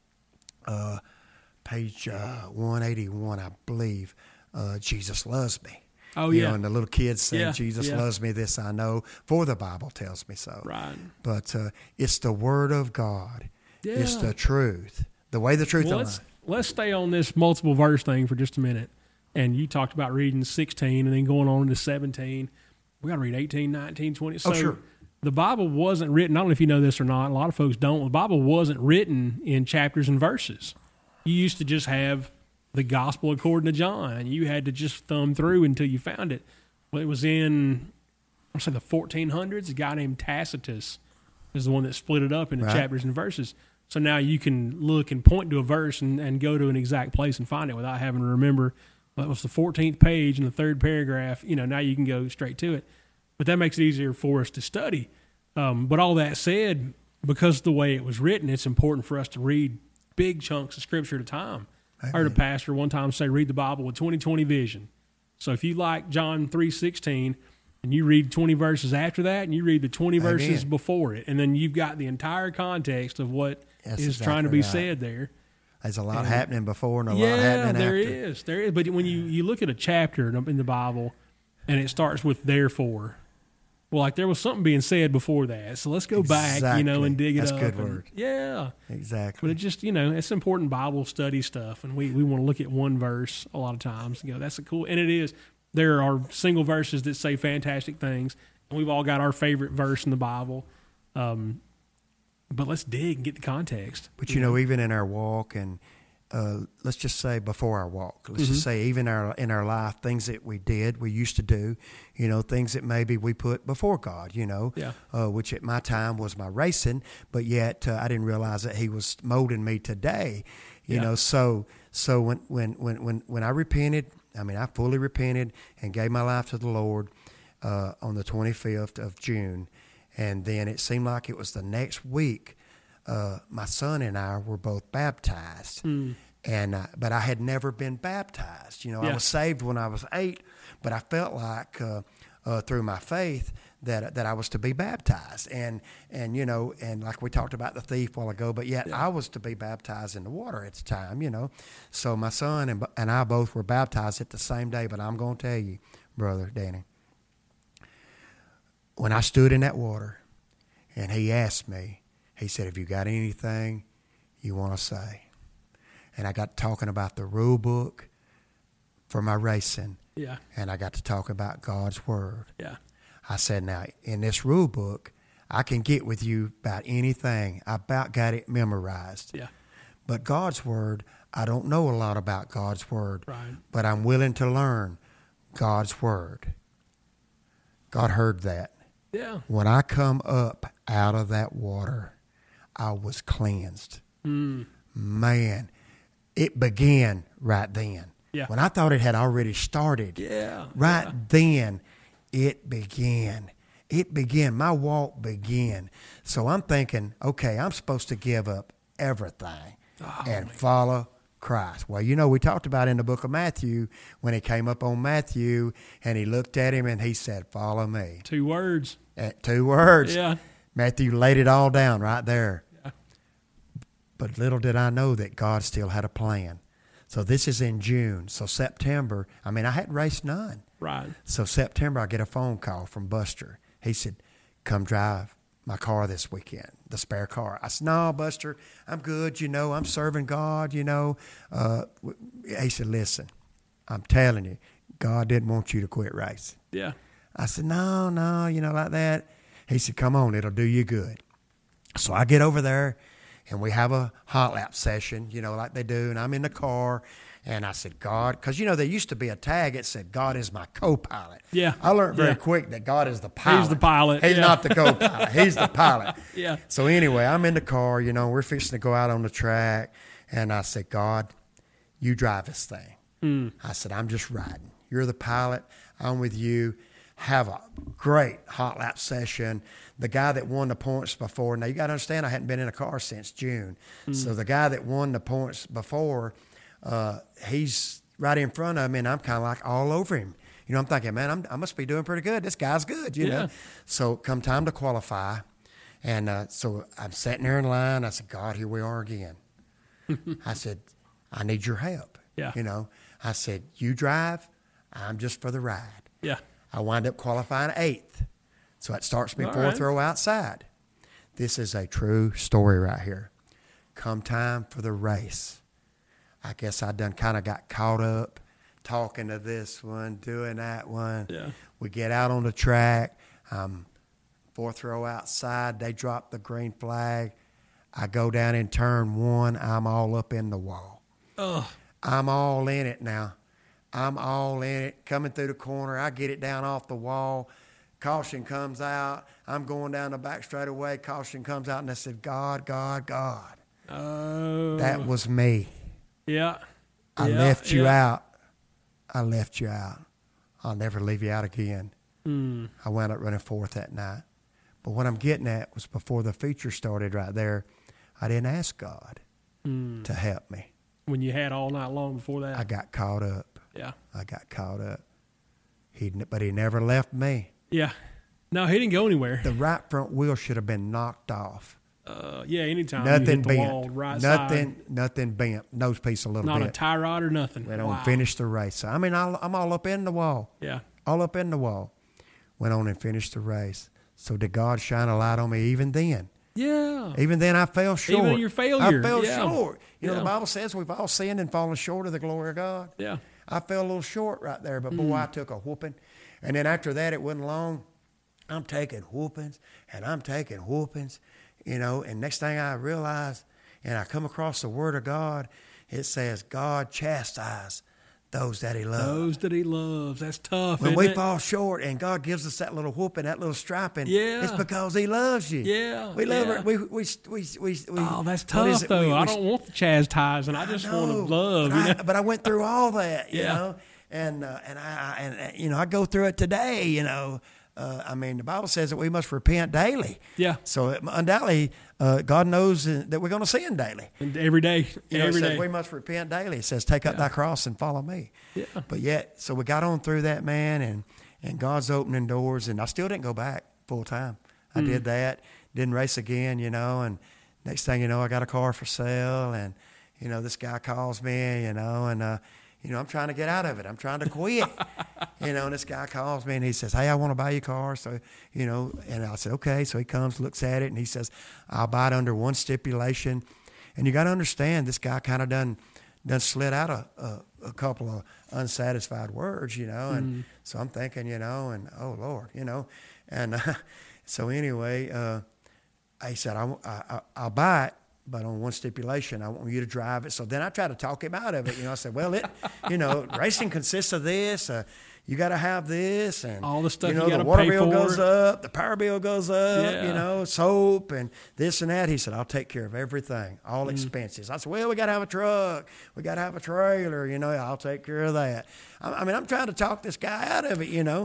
181, I believe, Jesus loves me. Oh, you know, and the little kids say, Jesus yeah. loves me, this I know, for the Bible tells me so. Right. But it's the Word of God. Yeah. It's the truth. The way, the truth, well, let's stay on this multiple verse thing for just a minute. And you talked about reading 16 and then going on to 17. We got to read 18, 19, 20. So sure. The Bible wasn't written, I don't know if you know this or not, a lot of folks don't. The Bible wasn't written in chapters and verses. You used to just have the gospel according to John, and you had to just thumb through until you found it. Well, it was in, I'll say the 1400s, a guy named Tacitus is the one that split it up into chapters and verses. So now you can look and point to a verse and go to an exact place and find it without having to remember what was the 14th page in the third paragraph. You know, now you can go straight to it. But that makes it easier for us to study. But all that said, because of the way it was written, it's important for us to read big chunks of Scripture at a time. I heard a pastor one time say, read the Bible with 20/20 vision. So if you like John 3:16 and you read 20 verses after that and you read the 20 verses before it, and then you've got the entire context of what is trying to be said there. There's a lot happening before and a lot happening there after. There is. But when you look at a chapter in the Bible and it starts with therefore, well, like there was something being said before that. So let's go back, and dig it up. That's a good word. Yeah. Exactly. But it just, it's important Bible study stuff. And we want to look at one verse a lot of times and go, that's a cool. And it is. There are single verses that say fantastic things. And we've all got our favorite verse in the Bible. But let's dig and get the context. But, even in our walk and let's just say before our walk, let's just say even in our life, things that we used to do, things that maybe we put before God, which at my time was my racing, but yet I didn't realize that He was molding me today, So when I repented, I fully repented and gave my life to the Lord on the 25th of June, and then it seemed like it was the next week. My son and I were both baptized, but I had never been baptized. I was saved when I was 8, but I felt like through my faith that I was to be baptized, and like we talked about the thief a while ago, but yet I was to be baptized in the water at the time. So my son and I both were baptized at the same day. But I'm going to tell you, Brother Danny, when I stood in that water, and he asked me. He said, have you got anything you want to say? And I got talking about the rule book, for my racing. Yeah. And I got to talk about God's word. Yeah. I said, now, in this rule book, I can get with you about anything. I about got it memorized. Yeah. But God's word, I don't know a lot about God's word. Right. But I'm willing to learn God's word. God heard that. Yeah. When I come up out of that water, I was cleansed. Man, it began right then. Yeah. When I thought it had already started, then it began. It began. My walk began. So I'm thinking, okay, I'm supposed to give up everything and follow Christ. Well, you know, we talked about in the book of Matthew when he came up on Matthew and he looked at him and he said, follow me. 2 words. 2 words. Yeah. Matthew laid it all down right there. Yeah. But little did I know that God still had a plan. So this is in June. So September, I hadn't raced none. Right. So September, I get a phone call from Buster. He said, come drive my car this weekend, the spare car. I said, no, Buster, I'm good. I'm serving God, He said, listen, I'm telling you, God didn't want you to quit racing. Yeah. I said, no, like that. He said, come on, it'll do you good. So I get over there, and we have a hot lap session, like they do, and I'm in the car, and I said, God, because, there used to be a tag that said, God is my co-pilot. Yeah. I learned very quick that God is the pilot. He's the pilot. He's not the co-pilot. He's the pilot. Yeah. So anyway, I'm in the car, we're fixing to go out on the track, and I said, God, you drive this thing. I said, I'm just riding. You're the pilot. I'm with you. Have a great hot lap session. The guy that won the points before, now you got to understand, I hadn't been in a car since June. So the guy that won the points before, he's right in front of me, and I'm kind of like all over him. I'm thinking, man, I must be doing pretty good. This guy's good, know. So come time to qualify, and so I'm sitting there in line. I said, God, here we are again. I said, I need your help. Yeah. I said, you drive, I'm just for the ride. Yeah. I wind up qualifying 8th. So that starts me fourth row outside. This is a true story right here. Come time for the race, I guess I done kind of got caught up talking to this one, doing that one. Yeah. We get out on the track. Fourth row outside. They drop the green flag. I go down in turn 1. I'm all up in the wall. Ugh. I'm all in it now. I'm all in it, coming through the corner. I get it down off the wall. Caution comes out. I'm going down the back straightaway. Caution comes out, and I said, God, God, God. Oh. That was me. Yeah. I left you out. I left you out. I'll never leave you out again. I wound up running 4th that night. But what I'm getting at was before the feature started right there, I didn't ask God to help me. When you had all night long before that. I got caught up. Yeah. I got caught up. But he never left me. Yeah. No, he didn't go anywhere. The right front wheel should have been knocked off. Anytime nothing you hit the bent. wall, right side. Nothing bent. Nose piece a little bit. Not a tie rod or nothing. Went on and finished the race. So, I'm all up in the wall. Yeah. All up in the wall. Went on and finished the race. So did God shine a light on me even then? Yeah. Even then I fell short. Even in your failure. I fell short. The Yeah. Bible says we've all sinned and fallen short of the glory of God. Yeah. I fell a little short right there, but boy, I took a whooping. And then after that, it wasn't long. I'm taking whoopings, and I'm taking whoopings, and next thing I realize, and I come across the Word of God, it says, God chastise those that he loves. Those that he loves. That's tough, When isn't we it? fall short and God gives us that little whooping, that little striping, Yeah. it's because he loves you. Yeah. We love yeah. it. We Oh, that's what tough, is it? though. I don't want the chastising. I just want to love. But I went through all that, you Yeah. know, and I go through it today, the Bible says that we must repent daily. Yeah. So undoubtedly, God knows that we're going to sin daily. And every day. It Every says day. we must repent daily. It says, take up thy cross and follow me. Yeah. But yet, so we got on through that, man, and God's opening doors, and I still didn't go back full time. I did that, didn't race again, and next thing you know, I got a car for sale, and, this guy calls me, and I'm trying to get out of it. I'm trying to quit. And this guy calls me and he says, hey, I want to buy your car. So, and I said, okay. So he comes, looks at it, and he says, I'll buy it under one stipulation. And you got to understand, this guy kind of done done slid out a couple of unsatisfied words, and so I'm thinking, and oh Lord, and so anyway, he said, I'll buy it, but on one stipulation, I want you to drive it. So then I tried to talk him out of it. I said, well, racing consists of this. You got to have this, and all the stuff the water bill goes up, the power bill goes up, soap and this and that. He said, I'll take care of everything, all expenses. I said, well, we got to have a truck, we got to have a trailer, I'll take care of that. I mean, I'm trying to talk this guy out of it,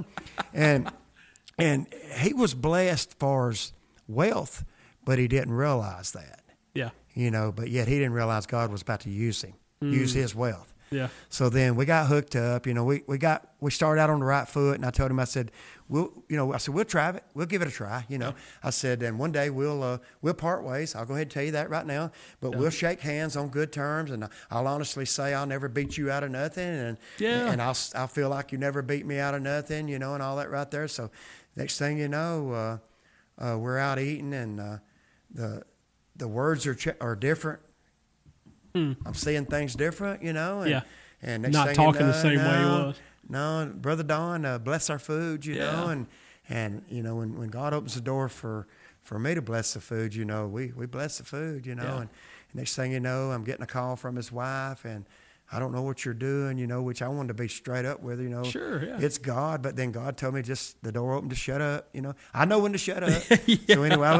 and he was blessed as far as wealth, but he didn't realize that. Yeah. But yet he didn't realize God was about to use him, use his wealth. Yeah. So then we got hooked up. We started out on the right foot, and I told him, I said, we'll try it. We'll give it a try. I said, and one day we'll part ways. I'll go ahead and tell you that right now. But we'll shake hands on good terms, and I'll honestly say I'll never beat you out of nothing, and I'll feel like you never beat me out of nothing, and all that right there. So next thing you know, we're out eating, and the words are different. I'm seeing things different, and next not thing talking the same way he was. No, Brother Don, bless our food, and when God opens the door for me to bless the food, we bless the food, and next thing you know, I'm getting a call from his wife, and I don't know what you're doing, which I wanted to be straight up with, Sure, yeah. It's God, but then God told me just the door opened to shut up, I know when to shut up. So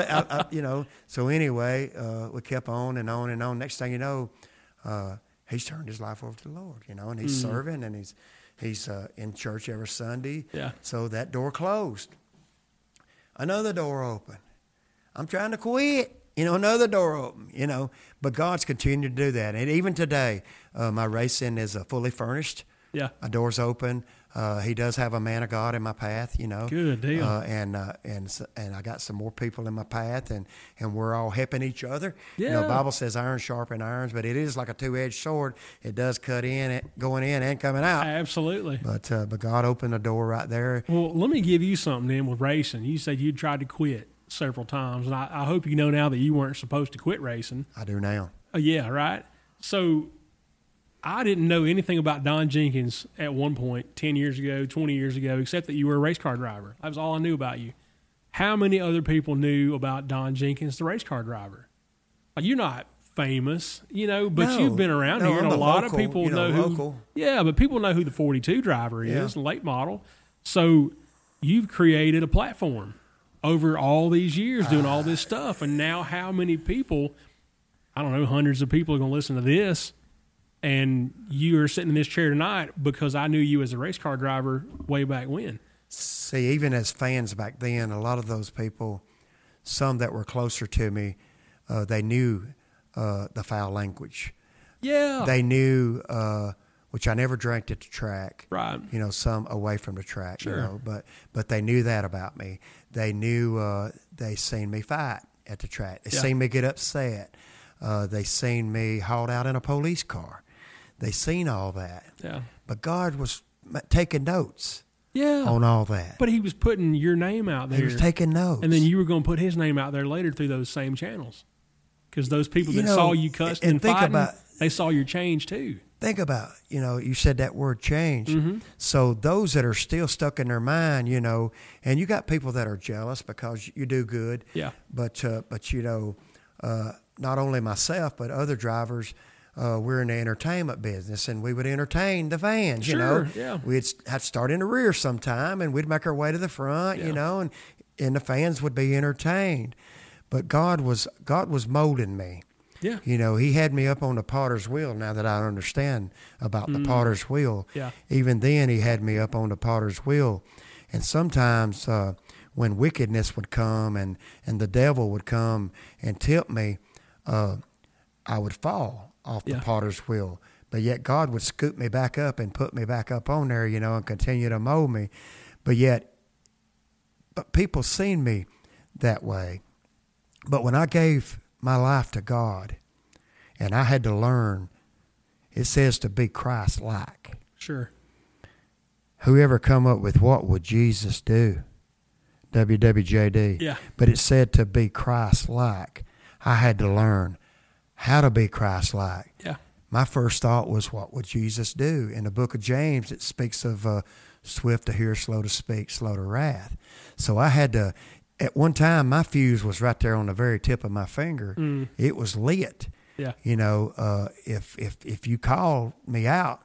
anyway, we kept on and on and on. Next thing you know, he's turned his life over to the Lord, and he's serving, and he's in church every Sunday. Yeah. So that door closed. Another door opened. I'm trying to quit. Another door open, but God's continued to do that. And even today, my racing is fully furnished. Yeah. My door's open. He does have a man of God in my path, Good deal. And I got some more people in my path, and we're all helping each other. Yeah. The Bible says iron sharpen irons, but it is like a two-edged sword. It does cut going in and coming out. Absolutely. But God opened the door right there. Well, let me give you something then with racing. You said you tried to quit several times, and I hope you know now that you weren't supposed to quit racing. I do now. Yeah, right. So I didn't know anything about Don Jenkins at one point 10 years ago, 20 years ago, except that you were a race car driver. That was all I knew about you. How many other people knew about Don Jenkins, the race car driver? Like, you're not famous, but you've been around here, and a lot of people know who. Yeah, but people know who the 42 driver is, late model. So you've created a platform over all these years doing all this stuff, and now how many people? I don't know, hundreds of people are going to listen to this, and you are sitting in this chair tonight because I knew you as a race car driver way back when. See, even as fans back then, a lot of those people, some that were closer to me, they knew the foul language. Yeah. They knew, which I never drank at the track. Right. Some away from the track, Sure. But they knew that about me. They knew they seen me fight at the track. They seen me get upset. They seen me hauled out in a police car. They seen all that. Yeah. But God was taking notes. Yeah. On all that. But he was putting your name out there. He was taking notes. And then you were going to put his name out there later through those same channels. Because those people that saw you cussing and fighting, they saw your change too. Think about, you said that word change. Mm-hmm. So those that are still stuck in their mind, and you got people that are jealous because you do good. Yeah. But not only myself, but other drivers, we're in the entertainment business, and we would entertain the fans, Sure, yeah. We'd have to start in the rear sometime, and we'd make our way to the front, and the fans would be entertained. But God was molding me. Yeah. He had me up on the potter's wheel now that I understand about the potter's wheel. Yeah. Even then, he had me up on the potter's wheel. And sometimes when wickedness would come and the devil would come and tempt me, I would fall off the potter's wheel. But yet God would scoop me back up and put me back up on there, and continue to mold me. But people seen me that way. But when I gave my life to God, and I had to learn, it says to be Christ-like. Sure. Whoever come up with what would Jesus do? WWJD. Yeah. But it said to be Christ-like. I had to learn how to be Christ-like. Yeah. my first thought was, what would Jesus do? In the book of James, it speaks of swift to hear, slow to speak, slow to wrath. So I had to, at one time, my fuse was right there on the very tip of my finger. It was lit. Yeah. You know, if you call me out,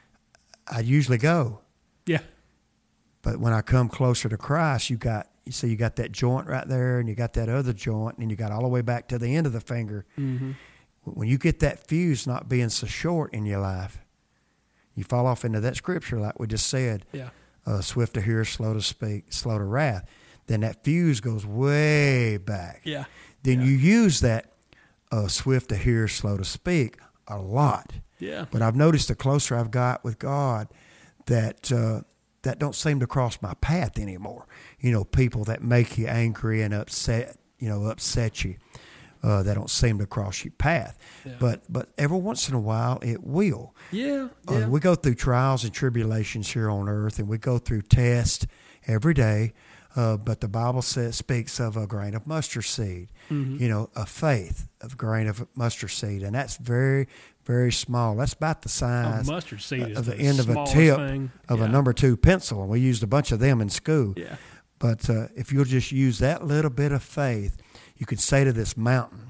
I usually go. Yeah. But when I come closer to Christ, you got that joint right there, and you got that other joint, and you got all the way back to the end of the finger. Mm-hmm. When you get that fuse not being so short in your life, you fall off into that scripture like we just said. Yeah. Swift to hear, slow to speak, slow to wrath. Then that fuse goes way back. Yeah. Then you use that swift to hear, slow to speak a lot. Yeah. But I've noticed the closer I've got with God that that don't seem to cross my path anymore. You know, people that make you angry and upset you. That don't seem to cross your path. Yeah. But every once in a while it will. Yeah. We go through trials and tribulations here on earth, and we go through tests every day. But the Bible speaks of a grain of mustard seed, a faith of a grain of mustard seed. And that's very, very small. That's about the size mustard seed is of the end of a tip of a number 2 pencil. And we used a bunch of them in school. Yeah. But if you'll just use that little bit of faith, you can say to this mountain,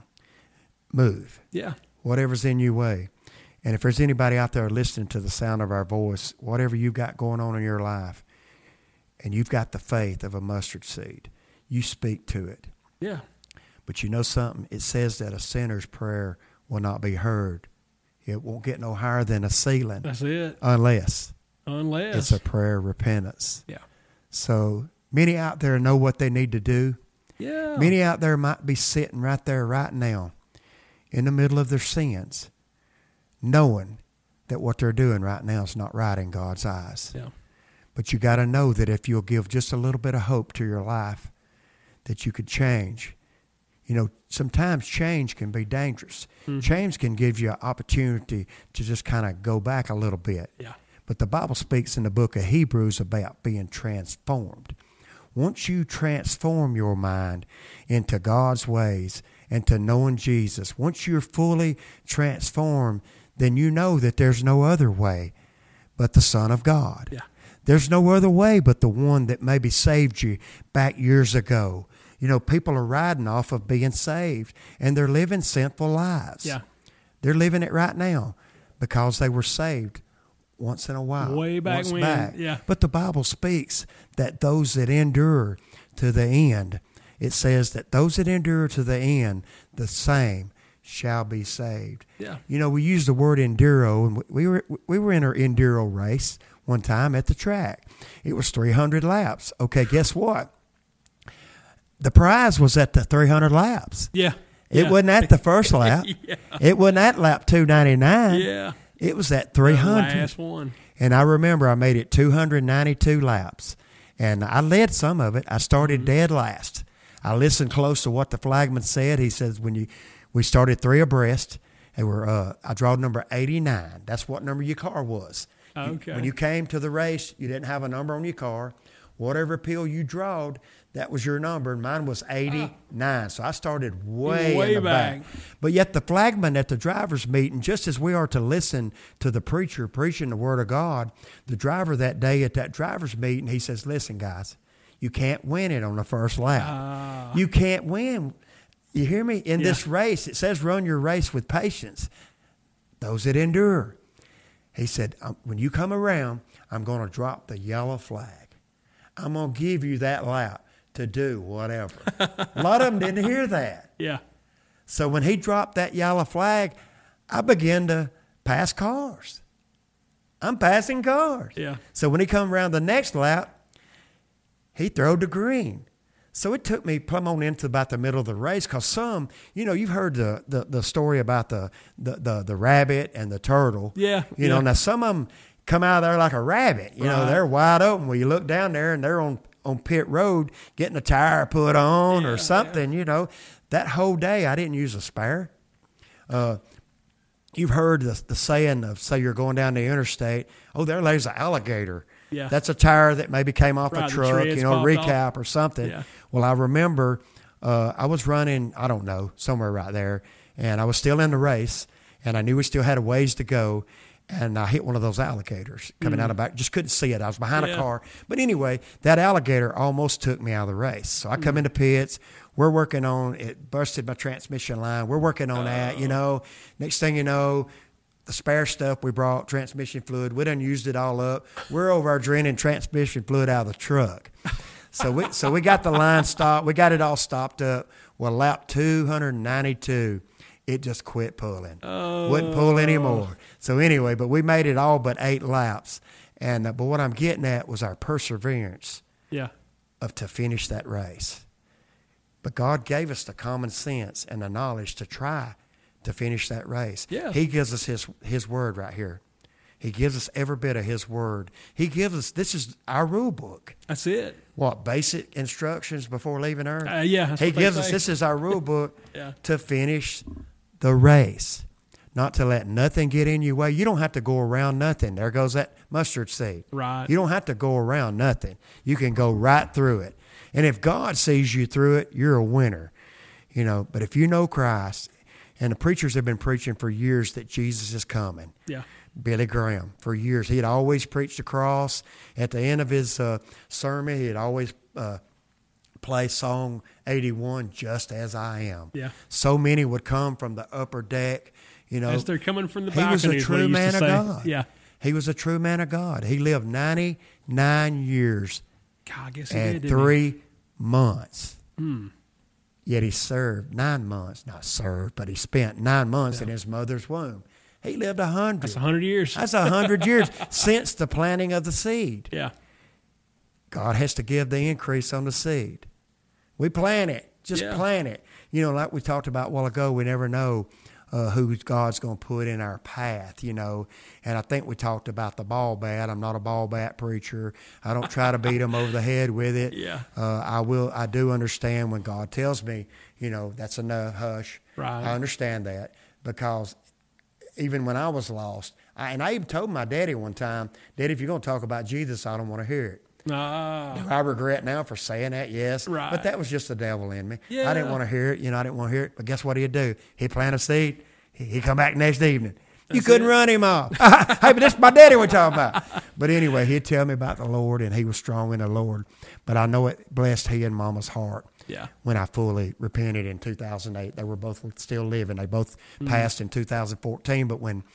move. Yeah. Whatever's in your way. And if there's anybody out there listening to the sound of our voice, whatever you've got going on in your life, and you've got the faith of a mustard seed, you speak to it. Yeah. But you know something? It says that a sinner's prayer will not be heard. It won't get no higher than a ceiling. That's it. Unless it's a prayer of repentance. Yeah. So many out there know what they need to do. Yeah. Many out there might be sitting right there right now in the middle of their sins, knowing that what they're doing right now is not right in God's eyes. Yeah. But you got to know that if you'll give just a little bit of hope to your life, that you could change. You know, sometimes change can be dangerous. Mm-hmm. Change can give you an opportunity to just kind of go back a little bit. Yeah. But the Bible speaks in the book of Hebrews about being transformed. Once you transform your mind into God's ways and to knowing Jesus, once you're fully transformed, then you know that there's no other way but the Son of God. Yeah. There's no other way but the one that maybe saved you back years ago. You know, people are riding off of being saved, and they're living sinful lives. Yeah. They're living it right now because they were saved once in a while. Way back when. Yeah. But the Bible speaks that those that endure to the end, it says that those that endure to the end, the same shall be saved. Yeah. You know, we use the word enduro, and we were in our enduro race one time at the track. It was 300 laps. Okay, guess what? The prize was at the 300 laps. Yeah. It wasn't at the first lap. Yeah. It wasn't at lap 299. Yeah. It was at 300. The last one. And I remember I made it 292 laps. And I led some of it. I started dead last. I listened close to what the flagman said. He says we started 3 abreast. And I drawed number 89. That's what number your car was. Okay. When you came to the race, you didn't have a number on your car. Whatever pill you drawed, that was your number, and mine was 89. So I started way in the back. But yet the flagman at the driver's meeting, just as we are to listen to the preacher preaching the Word of God, the driver that day at that driver's meeting, he says, listen, guys, you can't win it on the first lap. You can't win. You hear me? In this race, it says run your race with patience. Those that endure. He said, when you come around, I'm going to drop the yellow flag. I'm going to give you that lap to do whatever. A lot of them didn't hear that. Yeah. So when he dropped that yellow flag, I began to pass cars. I'm passing cars. Yeah. So when he come around the next lap, he throwed the green. So it took me plumb on into about the middle of the race because some, you've heard the story about the rabbit and the turtle. Yeah. Now some of them come out of there like a rabbit. They're wide open. Well, you look down there and they're on pit road getting a tire put on or something, That whole day I didn't use a spare. You've heard the saying of, say you're going down the interstate, there lays an alligator. Yeah. That's a tire that maybe came off a truck, recap off. or something. Yeah. Well, I remember I was running, I don't know, somewhere right there, and I was still in the race, and I knew we still had a ways to go. And I hit one of those alligators coming out of back. Just couldn't see it. I was behind a car. But anyway, that alligator almost took me out of the race. So I come into pits. We're working on it. Busted my transmission line. We're working on that, you know. Next thing you know, the spare stuff we brought, transmission fluid, we done used it all up. We're over our draining transmission fluid out of the truck. So we got the line stopped. We got it all stopped up. Well, lap 292. It just quit pulling. Wouldn't pull anymore. So anyway, but we made it all but 8 laps. And but what I'm getting at was our perseverance to finish that race. But God gave us the common sense and the knowledge to try to finish that race. Yeah. He gives us his word right here. He gives us every bit of his word. He gives us, this is our rule book. That's it. What, basic instructions before leaving Earth? Yeah. He gives us, this is our rule book Yeah. to finish the race, not to let nothing get in your way. You don't have to go around nothing. There goes that mustard seed. Right. You don't have to go around nothing. You can go right through it. And if God sees you through it, you're a winner. You know, but if you know Christ, and the preachers have been preaching for years that Jesus is coming. Yeah. Billy Graham, for years. He had always preached the cross. At the end of his sermon, he had always play Song 81, Just As I Am. Yeah. So many would come from the upper deck, you know. As they're coming from the He balcony. was a true man of God. Yeah. He was a true man of God. He lived 99 years God, I guess he and did, 3 months. Hmm. Yet he served 9 months. Not served, but he spent 9 months in his mother's womb. He lived 100. That's 100 years. That's 100 years since the planting of the seed. Yeah. God has to give the increase on the seed. We plant it. Just plant it. You know, like we talked about a while ago, we never know who God's going to put in our path, you know. And I think we talked about the ball bat. I'm not a ball bat preacher. I don't try to beat them over the head with it. Yeah. I do understand when God tells me, you know, that's enough, hush. Right. I understand that because even when I was lost, and I even told my daddy one time, Daddy, if you're going to talk about Jesus, I don't want to hear it. Do I regret now for saying that? Yes. Right. But that was just the devil in me. Yeah. I didn't want to hear it. You know, I didn't want to hear it. But guess what he'd do? He'd plant a seed. He'd come back next evening. You couldn't run him off. Hey, but that's my daddy we're talking about. But anyway, he'd tell me about the Lord, and he was strong in the Lord. But I know it blessed he and Mama's heart. Yeah. When I fully repented in 2008, they were both still living. They both passed in 2014. But when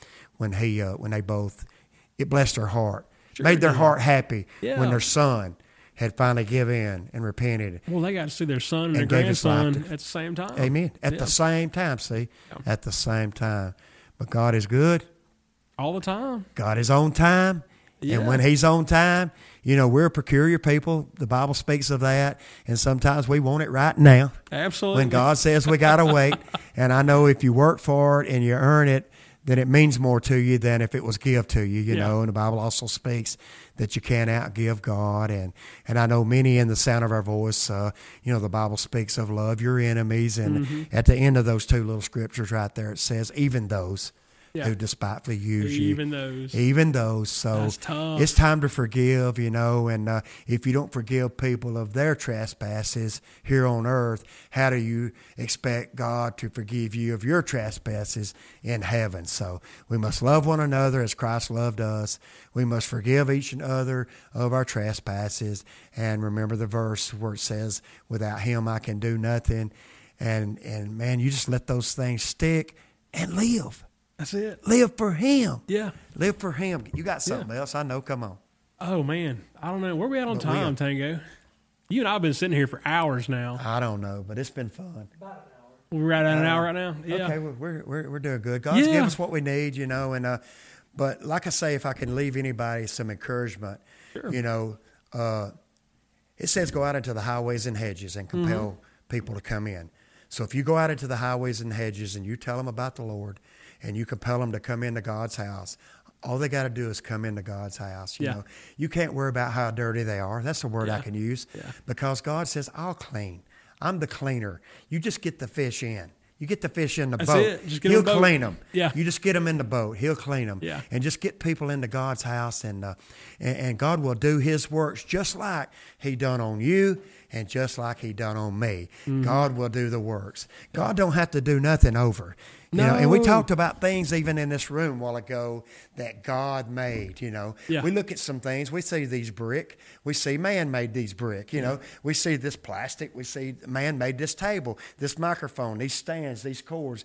they both, it blessed their heart. Sure made their did. heart happy Yeah. when their son had finally given in and repented. Well, they got to see their son and, And their gave his life grandson at the same time. Amen. At the same time, at the same time. But God is good. All the time. God is on time. Yeah. And when he's on time, you know, we're a peculiar people. The Bible speaks of that. And sometimes we want it right now. Absolutely. When God says we got to wait. And I know if you work for it and you earn it, then it means more to you than if it was give to you, you know. And the Bible also speaks that you can't outgive God. And I know many in the sound of our voice, you know, the Bible speaks of love your enemies. And at the end of those 2 little scriptures right there, it says, even those who despitefully use you. Even those. So that's tough. It's time to forgive, you know. And if you don't forgive people of their trespasses here on earth, how do you expect God to forgive you of your trespasses in heaven? So we must love one another as Christ loved us. We must forgive each other of our trespasses. And remember the verse where it says, without him I can do nothing. And man, you just let those things stick and live. That's it. Live for him. Yeah. Live for him. You got something else, I know. Come on. Oh, man. I don't know. Where we at on But time, Tango? You and I have been sitting here for hours now. I don't know, but it's been fun. We're right at an hour right now. Yeah. Okay, we're doing good. God's given us what we need, you know. And but like I say, if I can leave anybody some encouragement, you know, it says go out into the highways and hedges and compel people to come in. So if you go out into the highways and hedges and you tell them about the Lord and you compel them to come into God's house, all they got to do is come into God's house. You know, you can't worry about how dirty they are. That's the word I can use because God says, I'll clean. I'm the cleaner. You just get the fish in. You get the fish in the boat. It. Just get He'll in the boat. clean them. Yeah. You just get them in the boat. He'll clean them. Yeah. And just get people into God's house, and God will do His works just like He done on you, and just like He done on me. God will do the works. God don't have to do nothing over. You know, and we talked about things even in this room a while ago that God made, you know. Yeah. We look at some things, we see these brick, we see man made these brick, you know. We see this plastic, we see man made this table, this microphone, these stands, these cords.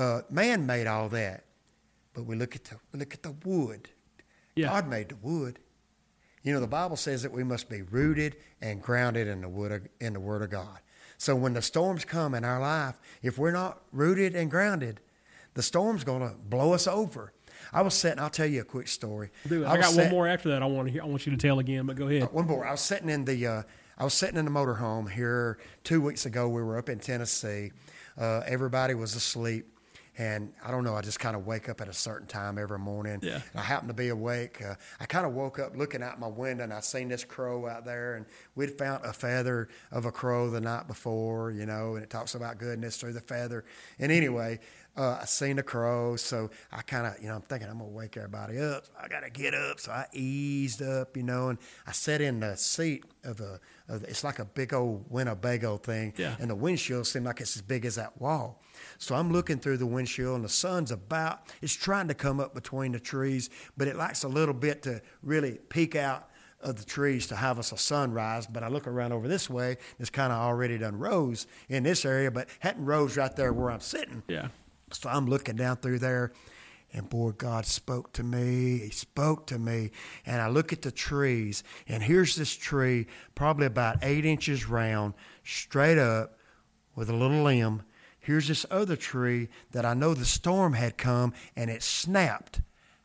Man made all that. But we look at the wood. Yeah. God made the wood. You know, the Bible says that we must be rooted and grounded in the Word of God. So when the storms come in our life, if we're not rooted and grounded, the storm's going to blow us over. I'll tell you a quick story. Dude, I got one more after that I want you to tell again, but go ahead. One more. I was sitting in the motorhome here 2 weeks ago. We were up in Tennessee. Everybody was asleep. And I don't know, I just kind of wake up at a certain time every morning. Yeah. I happen to be awake. I kind of woke up looking out my window, and I seen this crow out there, and we'd found a feather of a crow the night before, you know, and it talks about goodness through the feather. And anyway, I seen the crow, so I kind of, you know, I'm thinking I'm going to wake everybody up. So I got to get up. So I eased up, you know, and I sat in the seat of it's like a big old Winnebago thing. Yeah. And the windshield seemed like it's as big as that wall. So I'm looking through the windshield, and the sun's it's trying to come up between the trees, but it likes a little bit to really peek out of the trees to have us a sunrise. But I look around over this way, it's kind of already done rose in this area, but hadn't rose right there where I'm sitting. Yeah. So I'm looking down through there, and boy, God spoke to me. He spoke to me. And I look at the trees, and here's this tree, probably about 8 inches round, straight up with a little limb. Here's this other tree that I know the storm had come, and it snapped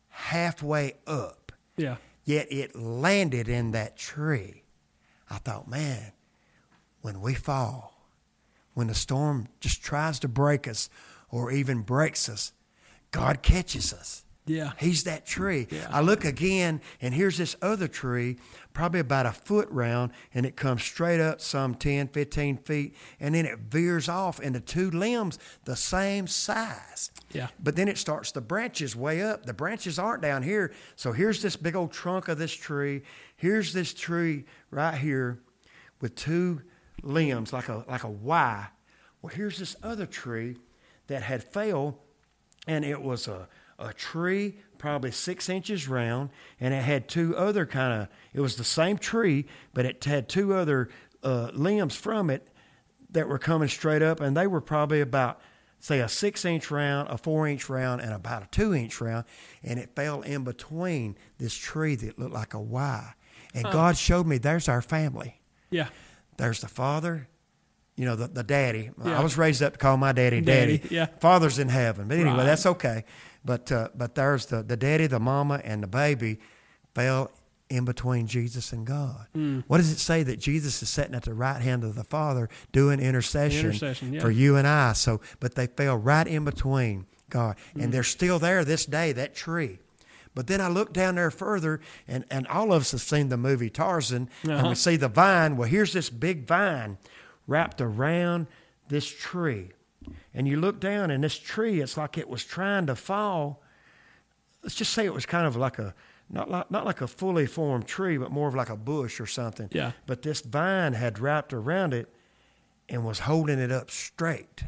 halfway up. Yeah. Yet it landed in that tree. I thought, man, when we fall, when the storm just tries to break us or even breaks us, God catches us. Yeah. He's that tree. Yeah. I look again, and here's this other tree, probably about a foot round, and it comes straight up some 10, 15 feet, and then it veers off into two limbs the same size. Yeah. But then it starts the branches way up. The branches aren't down here. So here's this big old trunk of this tree. Here's this tree right here with two limbs like a Y. Well, here's this other tree that had fell, and it was a tree probably 6 inches round, and it had two other it was the same tree, but it had two other limbs from it that were coming straight up, and they were probably about, say, a 6-inch round, a 4-inch round, and about a 2-inch round, and it fell in between this tree that looked like a Y. And God showed me, there's our family. Yeah. There's the father, you know, the daddy. Yeah. I was raised up to call my daddy. Yeah. Father's in heaven. But anyway, Right. that's okay. But there's the daddy, the mama, and the baby fell in between Jesus and God. What does it say? That Jesus is sitting at the right hand of the Father doing intercession Yeah. for you and I. So, but they fell right in between God. And they're still there this day, that tree. But then I look down there further, and all of us have seen the movie Tarzan, and we see the vine. Well, here's this big vine wrapped around this tree. And you look down, and this tree, it's like it was trying to fall. Let's just say it was kind of like not like a fully formed tree, but more of like a bush or something. Yeah. But this vine had wrapped around it and was holding it up straight.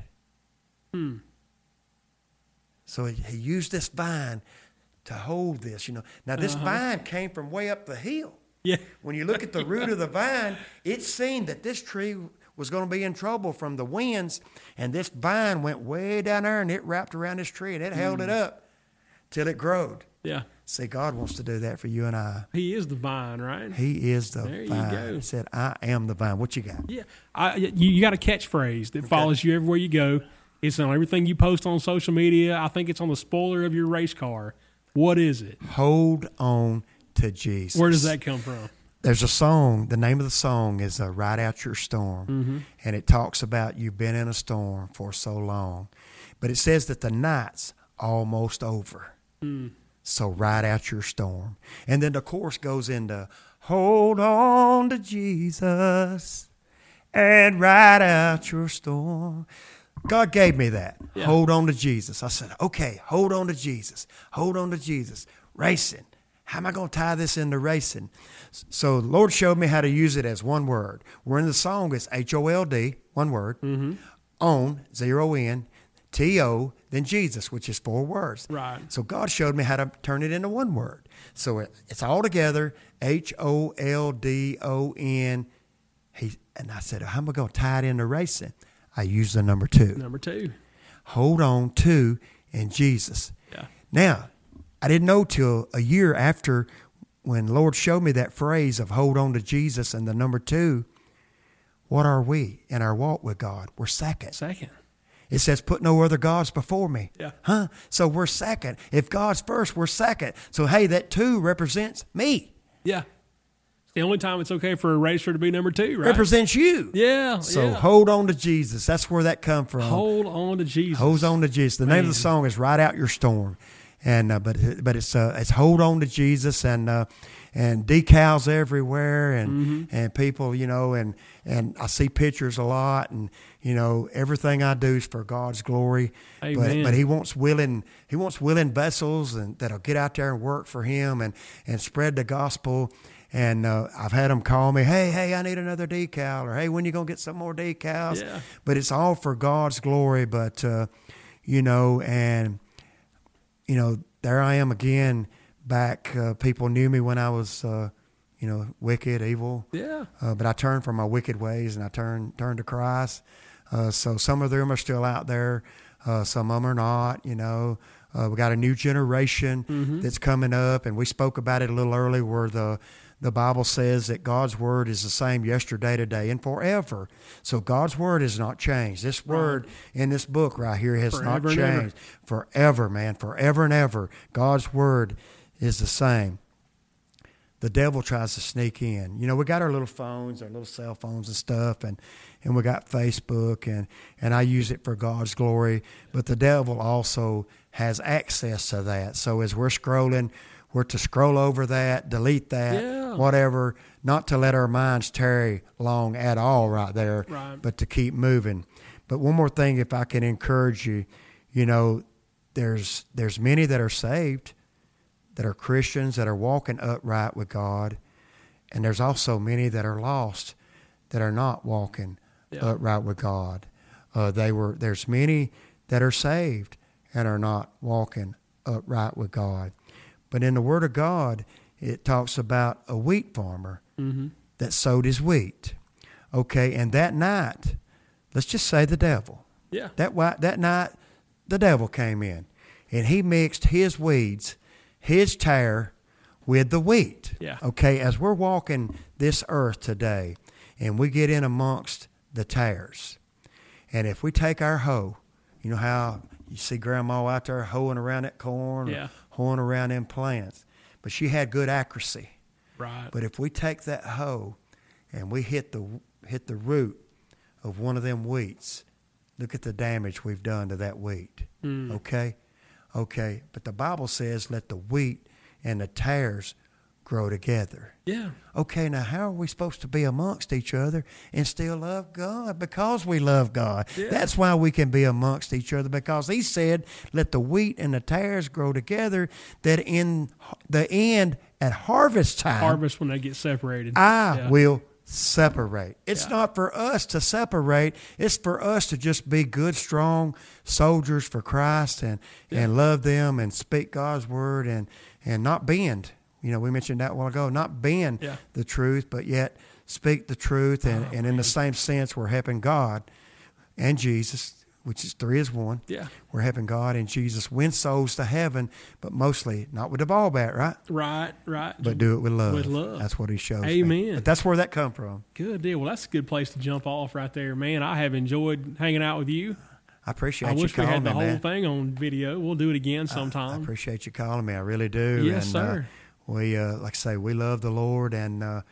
So he used this vine to hold this, you know. Now, this vine came from way up the hill. Yeah. When you look at the root of the vine, it seemed that this tree was going to be in trouble from the winds, and this vine went way down there, and it wrapped around this tree, and it held it up till it growed. Yeah. See, God wants to do that for you and I. He is the vine, right? He is the There you vine. go. He said, I am the vine. What you got? Yeah. You got a catchphrase that follows you everywhere you go. It's on everything you post on social media. I think it's on the spoiler of your race car. What is it? Hold on to Jesus. Where does that come from? There's a song. The name of the song is Ride Out Your Storm. And it talks about you've been in a storm for so long. But it says that the night's almost over. So ride out your storm. And then the chorus goes into hold on to Jesus and ride out your storm. God gave me that. Yeah. Hold on to Jesus. I said, okay, hold on to Jesus. Hold on to Jesus. Racing. How am I going to tie this into racing? So the Lord showed me how to use it as one word. We're in the song. It's HOLD, one word. On, zero in, T-O, then Jesus, which is 4 words. Right. So God showed me how to turn it into one word. So it's all together, Holdon. And I said, how am I going to tie it into racing? I used the number 2. Number 2. Hold on to and Jesus. Yeah. Now, I didn't know till a year after when the Lord showed me that phrase of hold on to Jesus and the number 2, what are we in our walk with God? We're second. Second. It says, put no other gods before me. Yeah. Huh? So we're second. If God's first, we're second. So, hey, that 2 represents me. Yeah. It's the only time it's okay for a racer to be number 2, right? Represents you. Yeah. So hold on to Jesus. That's where that come from. Hold on to Jesus. Hold on to Jesus. The name of the song is "Ride Out Your Storm," and but it's hold on to Jesus, and decals everywhere, and people, and I see pictures a lot, and everything I do is for God's glory. Amen. But He wants willing vessels and that'll get out there and work for Him and spread the gospel. And I've had them call me, hey, I need another decal, or hey, when you gonna get some more decals? Yeah. But it's all for God's glory. But there I am again, back. People knew me when I was, wicked, evil. Yeah. But I turned from my wicked ways and I turned to Christ. So some of them are still out there. Some of them are not. We got a new generation that's coming up, and we spoke about it a little early, where the Bible says that God's word is the same yesterday, today, and forever. So God's word has not changed. This word in this book right here has Forever not changed. Forever, man. Forever and ever. God's word is the same. The devil tries to sneak in. We got our little phones, our little cell phones and stuff, and we got Facebook, and I use it for God's glory. But the devil also has access to that. So as we're scrolling, we're to scroll over that, delete that, whatever, not to let our minds tarry long at all right there, but to keep moving. But one more thing, if I can encourage you, there's many that are saved, that are Christians, that are walking upright with God, and there's also many that are lost, that are not walking upright with God. There's many that are saved and are not walking upright with God. But in the Word of God, it talks about a wheat farmer that sowed his wheat. Okay, and that night, let's just say the devil. Yeah. That night, the devil came in, and he mixed his weeds, his tare, with the wheat. Yeah. Okay, as we're walking this earth today, and we get in amongst the tares, and if we take our hoe, you know how you see Grandma out there hoeing around that corn, or hoeing around them plants, but she had good accuracy. Right. But if we take that hoe and we hit the root of one of them wheats, look at the damage we've done to that wheat. Okay? But the Bible says let the wheat and the tares grow together. Yeah. Okay, now how are we supposed to be amongst each other and still love God? Because we love God. Yeah. That's why we can be amongst each other, because He said, let the wheat and the tares grow together, that in the end, at harvest time, Harvest when they get separated. I will separate. It's not for us to separate. It's for us to just be good, strong soldiers for Christ and love them and speak God's word and not bend. We mentioned that a while ago, not bend the truth, but yet speak the truth. And in the same sense, we're helping God and Jesus, which is 3 is 1. Yeah. We're helping God and Jesus win souls to heaven, but mostly not with the ball bat, right? Right. But do it with love. With love. That's what He shows Amen. me. But that's where that come from. Good deal. Well, that's a good place to jump off right there, man. I have enjoyed hanging out with you. I appreciate I you wish we calling had the me, whole man. thing on video. We'll do it again sometime. I appreciate you calling me. I really do. Yes, and, sir. We, like I say, we love the Lord, and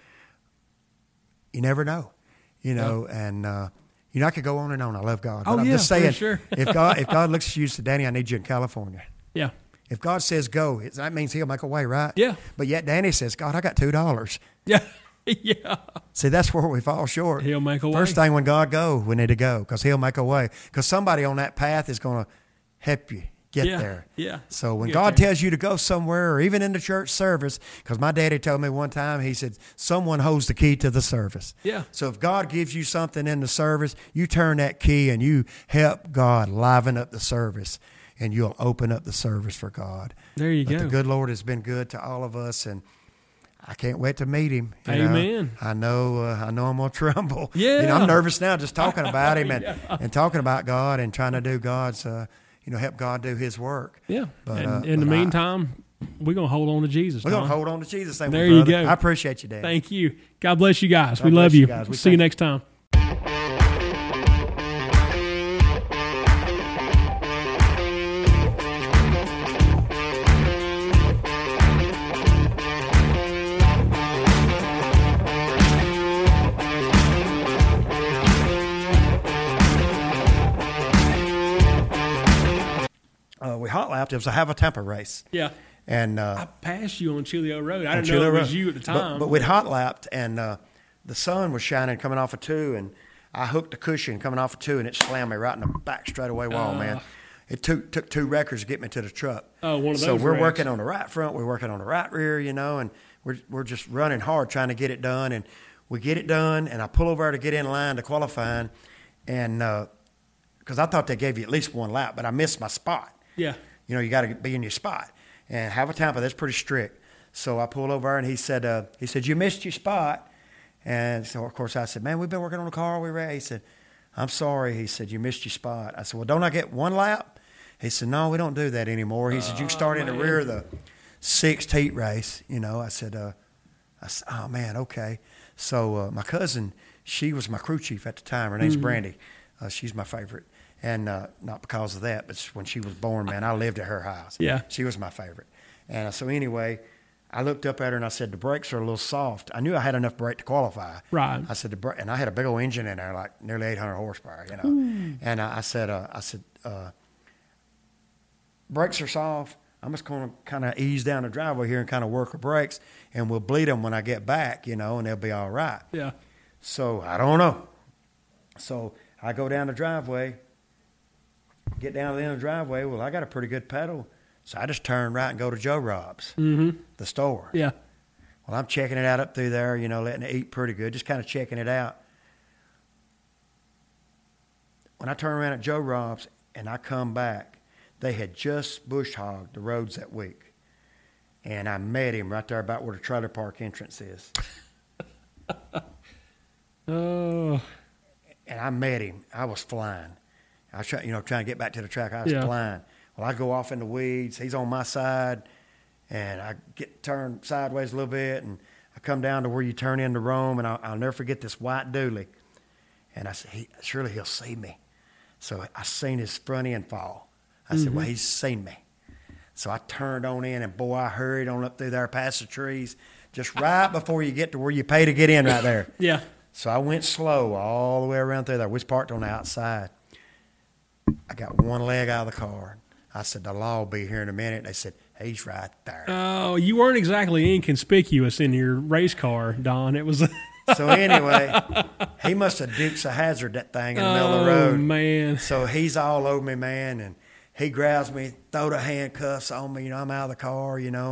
you never know, and I could go on and on. I love God. But I'm just saying, for sure. if God looks at you and says, Danny, I need you in California. Yeah. If God says go, that means He'll make a way, right? Yeah. But yet Danny says, God, I got $2. Yeah. Yeah. See, that's where we fall short. He'll make a way. First thing when God go, we need to go, because He'll make a way. Because somebody on that path is going to help you. get Yeah, there. yeah. So when Get God there. tells you to go somewhere, or even in the church service, because my daddy told me one time, he said, someone holds the key to the service. Yeah. So if God gives you something in the service, you turn that key and you help God liven up the service, and you'll open up the service for God. There you But go. the good Lord has been good to all of us, and I can't wait to meet him. you know. Amen. I know I'm going to tremble. Yeah. I'm nervous now just talking about him and talking about God and trying to do God's, help God do his work. Yeah. But, and in the but meantime, we're going to hold on to Jesus. We're going Don. to hold on to Jesus. Ain't we, There you brother? go. I appreciate you, Dad. Thank you. God bless you guys. We God love bless you you. guys. We See you thank you. next time. We hot lapped. It was a Have a Tampa race. Yeah. And I passed you on Chilio Road. I on didn't know Chile it was Road. you at the time. But we'd hot lapped, and the sun was shining coming off of 2, and I hooked the cushion coming off of 2, and it slammed me right in the back straightaway wall, man. It took 2 wreckers to get me to the truck. Oh, one of So those we're wrecks. working on the right front, we're working on the right rear, and we're just running hard trying to get it done. And we get it done, and I pull over to get in line to qualifying, and because I thought they gave you at least 1 lap, but I missed my spot. Yeah. You got to be in your spot. And Have a Tampa, that's pretty strict. So I pulled over, and he said, you missed your spot. And so, of course, I said, man, we've been working on the car. He said, I'm sorry. He said, you missed your spot. I said, well, don't I get 1 lap? He said, no, we don't do that anymore. He said, you can start in the rear of the 6th heat race. I said, oh, man, okay. So my cousin, she was my crew chief at the time. Her name's Brandy. She's my favorite. And not because of that, but when she was born, man, I lived at her house. Yeah. She was my favorite. And so anyway, I looked up at her and I said, the brakes are a little soft. I knew I had enough brake to qualify. Right. I said, and I had a big old engine in there, like nearly 800 horsepower, And I said, brakes are soft. I'm just going to kind of ease down the driveway here and kind of work the brakes, and we'll bleed them when I get back, and they'll be all right. Yeah. So I don't know. So I go down the driveway, get down to the end of the driveway. Well, I got a pretty good pedal. So I just turn right and go to Joe Rob's, the store. Yeah. Well, I'm checking it out up through there, letting it eat pretty good, just kind of checking it out. When I turn around at Joe Rob's and I come back, they had just bush hogged the roads that week. And I met him right there about where the trailer park entrance is. Oh. And I met him. I was flying. I was trying to get back to the track. I was Yeah. flying. Well, I go off in the weeds. He's on my side, and I get turned sideways a little bit, and I come down to where you turn into Rome, and I'll never forget this white dually. And I said, surely he'll see me. So I seen his front end fall. I said, well, he's seen me. So I turned on in, and boy, I hurried on up through there past the trees, just right before you get to where you pay to get in right there. Yeah. So I went slow all the way around through there. We was parked on the outside. I got one leg out of the car. I said, the law will be here in a minute. They said, he's right there. Oh, you weren't exactly inconspicuous in your race car, Don. It was. So anyway, he must have Dukes of Hazzard that thing in the middle of the road. Oh, man. So he's all over me, man, and he grabs me, throw the handcuffs on me. I'm out of the car,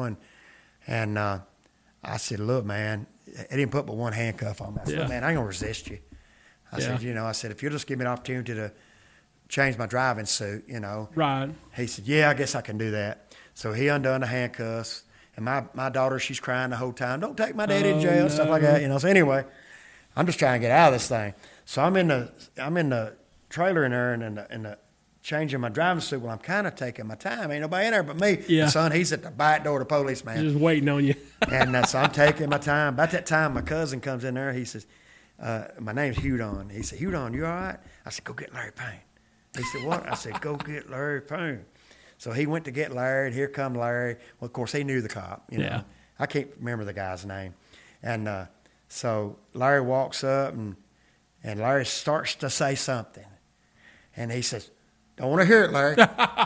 and I said, look, man, he didn't put but one handcuff on me. I said, Yeah. man, I ain't gonna resist you. I said, if you'll just give me an opportunity to change my driving suit, Right. He said, yeah, I guess I can do that. So he undone the handcuffs. And my daughter, she's crying the whole time. Don't take my daddy to jail, no. stuff like that, So anyway, I'm just trying to get out of this thing. So I'm in the trailer in there and in the changing my driving suit. Well, I'm kind of taking my time. Ain't nobody in there but me. Yeah. My son, he's at the back door of the police, man. Just waiting on you. And so I'm taking my time. About that time, my cousin comes in there. He says, my name's Hudon. He said, Hudon, you all right? I said, go get Larry Payne. He said, what? I said, go get Larry Payne. So he went to get Larry, and here come Larry. Well, of course, he knew the cop. Yeah. I can't remember the guy's name. And so Larry walks up, and Larry starts to say something. And he says, don't want to hear it, Larry.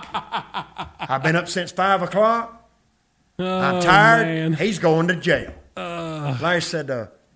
I've been up since 5 o'clock. I'm tired. Man. He's going to jail. Larry said,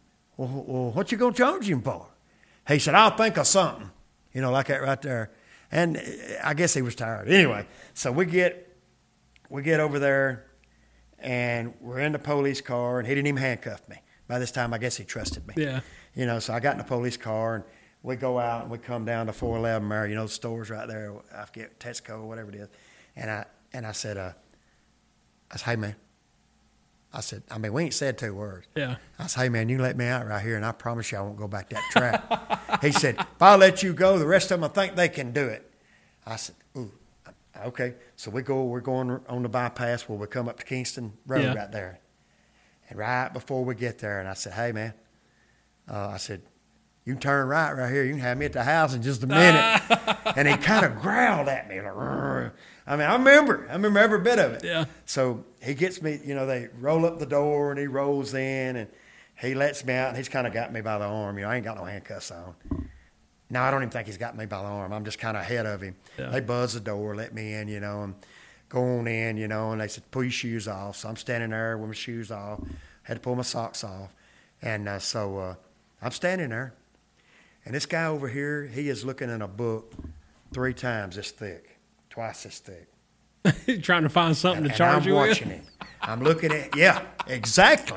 well, what you going to charge him for? He said, I'll think of something. Like that right there. And I guess he was tired. Anyway, so we get over there, and we're in the police car, and he didn't even handcuff me. By this time, I guess he trusted me. Yeah. You know, so I got in the police car, and we go out, and we come down to 411 there, you know, the store's right there. I forget, Tesco or whatever it is. And I said, hey, man. I said, I mean, we ain't said 2 words. Yeah. I said, hey, man, you let me out right here, and I promise you I won't go back that trap. He said, if I let you go, the rest of them, I think they can do it. I said, ooh, okay. So we're going on the bypass where we come up to Kingston Road right there. And right before we get there, and I said, hey, man, I said, you can turn right here. You can have me at the house in just a minute. And he kind of growled at me. Like, rrr. I mean, I remember every bit of it. Yeah. So he gets me, you know, they roll up the door, and he rolls in, and he lets me out, and he's kind of got me by the arm. You know, I ain't got no handcuffs on. No, I don't even think he's got me by the arm. I'm just kind of ahead of him. Yeah. They buzz the door, let me in, you know, and go on in, you know, and they said, pull your shoes off. So I'm standing there with my shoes off. Had to pull my socks off. And so I'm standing there. And this guy over here, he is looking in a book 3 times this thick, twice this thick. Trying to find something to charge you with? I'm watching him. I'm looking at, yeah, exactly.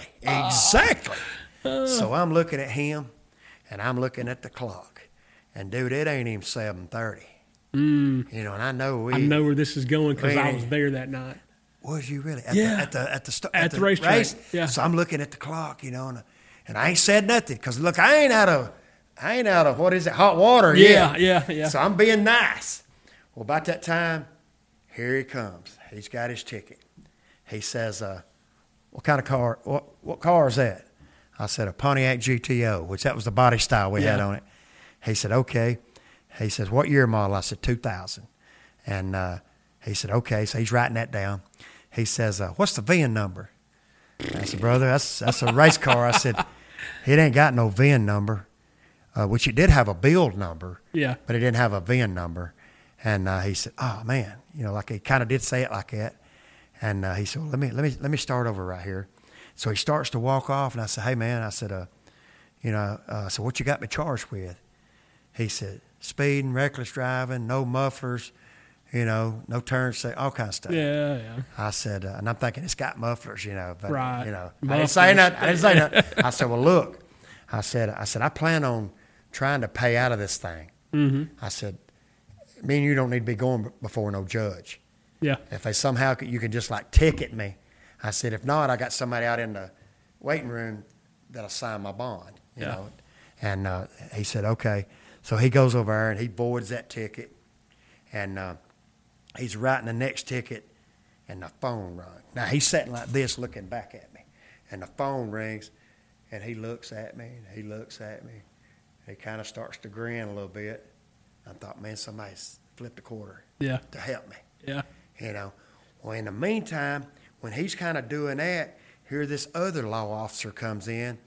So I'm looking at him, and I'm looking at the clock. And, dude, it ain't even 7:30. You know, and I know where this is going because I was there that night. Was you really? At the racetrack. Yeah. So I'm looking at the clock, you know, and I ain't said nothing because, look, I ain't out of what is it, hot water yet. Yeah. So I'm being nice. Well, about that time, here he comes. He's got his ticket. He says, what kind of car, what car is that? I said, a Pontiac GTO, which that was the body style we had on it. He said, okay. He says, what year model? I said, 2000. And he said, okay. So he's writing that down. He says, what's the VIN number? I said, brother, that's a race car. I said, it ain't got no VIN number. Which it did have a build number, but it didn't have a VIN number. And he said, "Oh man, you know, like he kind of did say it like that." And he said, well, "Let me start over right here." So he starts to walk off, and I said, "Hey man," I said, so what you got me charged with?" He said, "Speeding, reckless driving, no mufflers, you know, no turns, all kind of stuff." Yeah. I said, and I'm thinking it's got mufflers, you know, but right. you know, I didn't say nothing. I said, "Well, look," I said, I plan on trying to pay out of this thing. Mm-hmm. I said, me and you don't need to be going before no judge. Yeah. If they somehow you can just like ticket me. I said, if not, I got somebody out in the waiting room that'll sign my bond, you know. And he said, okay. So he goes over there and he voids that ticket. And he's writing the next ticket and the phone rung. Now he's sitting like this looking back at me. And the phone rings and he looks at me and he looks at me. He kind of starts to grin a little bit. I thought, man, somebody's flipped a quarter to help me. Yeah. You know. Well, in the meantime, when he's kind of doing that, here this other law officer comes in,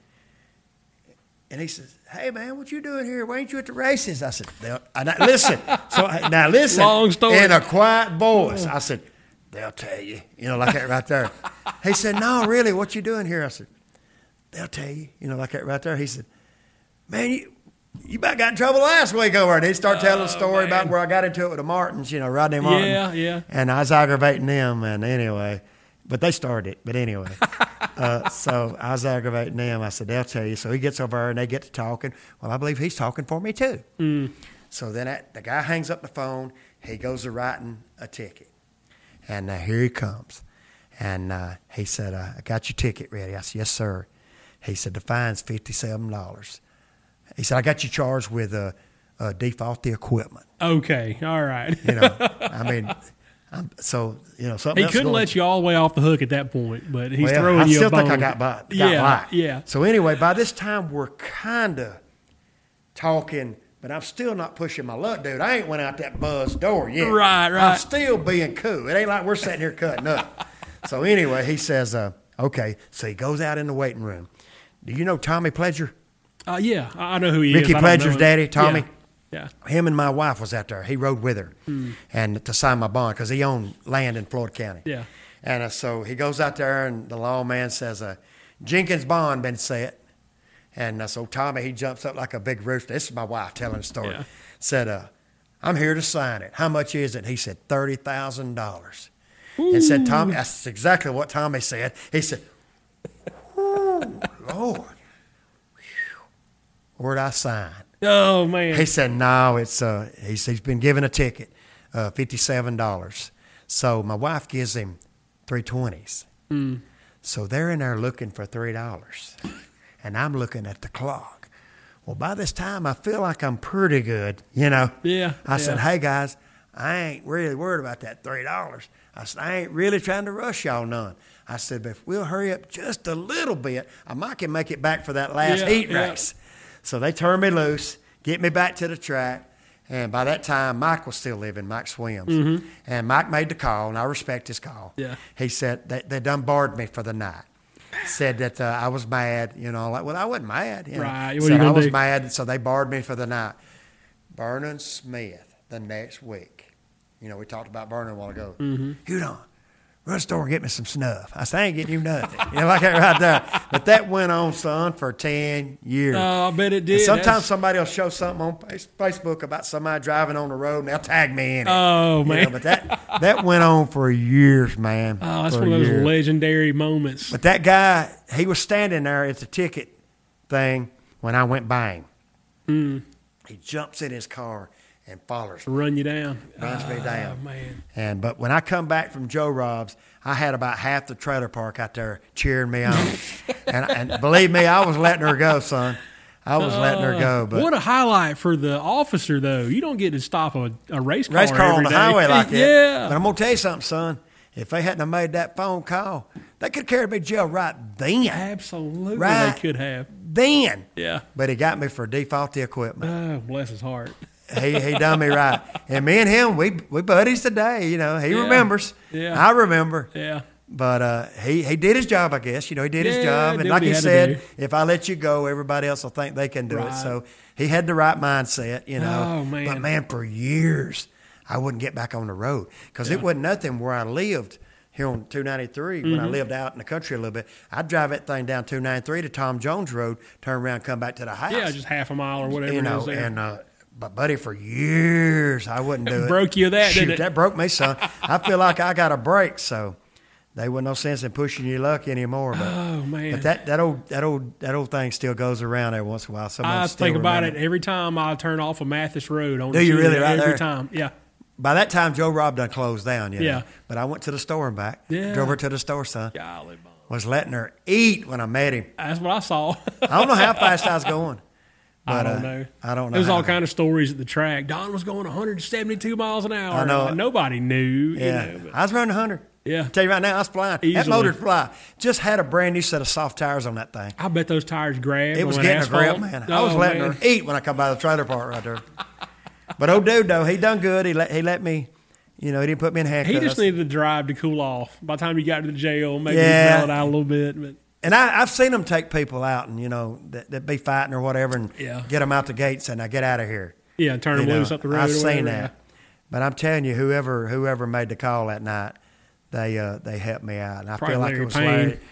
and he says, "Hey, man, what you doing here? Why ain't you at the races?" I said, "Listen." So now listen. Long story. In a quiet voice, I said, "They'll tell you." You know, like that right there. He said, "No, really, what you doing here?" I said, "They'll tell you." You know, like that right there. He said, "Man, you about got in trouble last week over there." And he started telling a story about where I got into it with the Martins, you know, Rodney Martin. Yeah. And I was aggravating them, and anyway, but they started it. But anyway, so I was aggravating them. I said, "They'll tell you." So he gets over there, and they get to talking. Well, I believe he's talking for me too. Mm. So then the guy hangs up the phone. He goes to writing a ticket. And here he comes. And he said, "I got your ticket ready." I said, "Yes, sir." He said, "The fine's $57. He said, "I got you charged with default the equipment." Okay, all right. You know, I mean, so, you know, something he else couldn't let you all the way off the hook at that point, but he's throwing you a bone. I still think I got by. Yeah. So anyway, by this time, we're kind of talking, but I'm still not pushing my luck, dude. I ain't went out that buzz door yet. Right. I'm still being cool. It ain't like we're sitting here cutting up. So anyway, he says, okay. So he goes out in the waiting room. Do you know Tommy Pledger? Yeah, I know who he Ricky is. Pledger's daddy, Tommy. Yeah. Him and my wife was out there. He rode with her and to sign my bond because he owned land in Floyd County. Yeah. And so he goes out there, and the lawman says, Jenkins' bond been set. And so Tommy, he jumps up like a big rooster. This is my wife telling the story. Yeah. Said, I'm here to sign it. How much is it? He said, $30,000. And said, Tommy, that's exactly what Tommy said. He said, Lord, where'd I sign? Oh, man. He said, no, he's been given a ticket, $57. So my wife gives him 320s. So they're in there looking for $3. And I'm looking at the clock. Well, by this time, I feel like I'm pretty good, Yeah. I said, hey, guys, I ain't really worried about that $3. I said, I ain't really trying to rush y'all none. I said, but if we'll hurry up just a little bit, I might can make it back for that last heat race. So they turned me loose, get me back to the track. And by that time, Mike was still living, Mike Swims. And Mike made the call, and I respect his call. Yeah. He said they done barred me for the night. Said that I was mad, like, well, I wasn't mad. Right. What Said are you I was do? mad, so they barred me for the night. Vernon Smith the next week. We talked about Vernon a while ago. Hold on. Run to the store and get me some snuff. I said, I ain't getting you nothing. Like that right there. But that went on, son, for 10 years. Oh, I bet it did. And sometimes somebody will show something on Facebook about somebody driving on the road, and they'll tag me in it. Oh, man. But that went on for years, man. Oh, that's for one of those years. legendary moments. But that guy, he was standing there at the ticket thing when I went bang. He jumps in his car and follows me. Run you down. Runs me down. Oh, man. But when I come back from Joe Rob's, I had about half the trailer park out there cheering me on. and believe me, I was letting her go, son. I was letting her go. But what a highlight for the officer, though. You don't get to stop a race car race car every on the day. highway like that. Yeah. But I'm going to tell you something, son. If they hadn't have made that phone call, they could have carried me to jail right then. Absolutely, Right. they could have. Then. Yeah. But he got me for defaulty equipment. Oh, bless his heart. He done me right. And me and him, we buddies today. He remembers. Yeah. I remember. Yeah. But he did his job, I guess. He did his job. did And what like he he had to said, do. if I let you go, everybody else will think they can do it. Right. So he had the right mindset, Oh, man. But, man, for years, I wouldn't get back on the road because it wasn't nothing where I lived here on 293 when I lived out in the country a little bit. I'd drive that thing down 293 to Tom Jones Road, turn around, come back to the house. Yeah, just half a mile or whatever it is there. But buddy, for years I wouldn't do it. Broke you that, Shoot, didn't it? that broke me, son. I feel like I got a break, so there wasn't no sense in pushing your luck anymore. But, Oh, man. but that old thing still gomes around every once in a while. Some of I them still think about remember. it every time I turn off of Mathis Road. On Do you really, right every there? time. Yeah. By that time, Joe Robb done closed down. Yeah. But I went to the store and back. Yeah. Drove her to the store, son. Golly, bum. Was letting her eat when I met him. That's what I saw. I don't know how fast I was going. I But, don't know. I don't know. There was how. all kind of stories at the track. Don was going 172 miles an hour. I know. Nobody knew. Yeah. But, I was running 100. yeah. I tell you right now, I was flying. That Easily. motor'd fly. Just had a brand new set of soft tires on that thing. I bet those tires grabbed. It was on getting asphalt. a grip, man. I was Oh, letting man. her eat when I come by the trailer park right there. But old dude, though, he done good. He let me, he didn't put me in handcuffs. He just needed to drive to cool off. By the time he got to the jail, maybe Yeah. he mellowed out a little bit. But And I've seen them take people out and, that be fighting or whatever and Yeah. get them out the gates and I get out of here. yeah, turn him loose up the road. I've or seen whatever. that. But I'm telling you, whoever made the call that night, they helped me out. And I Probably feel like it Larry was Payne.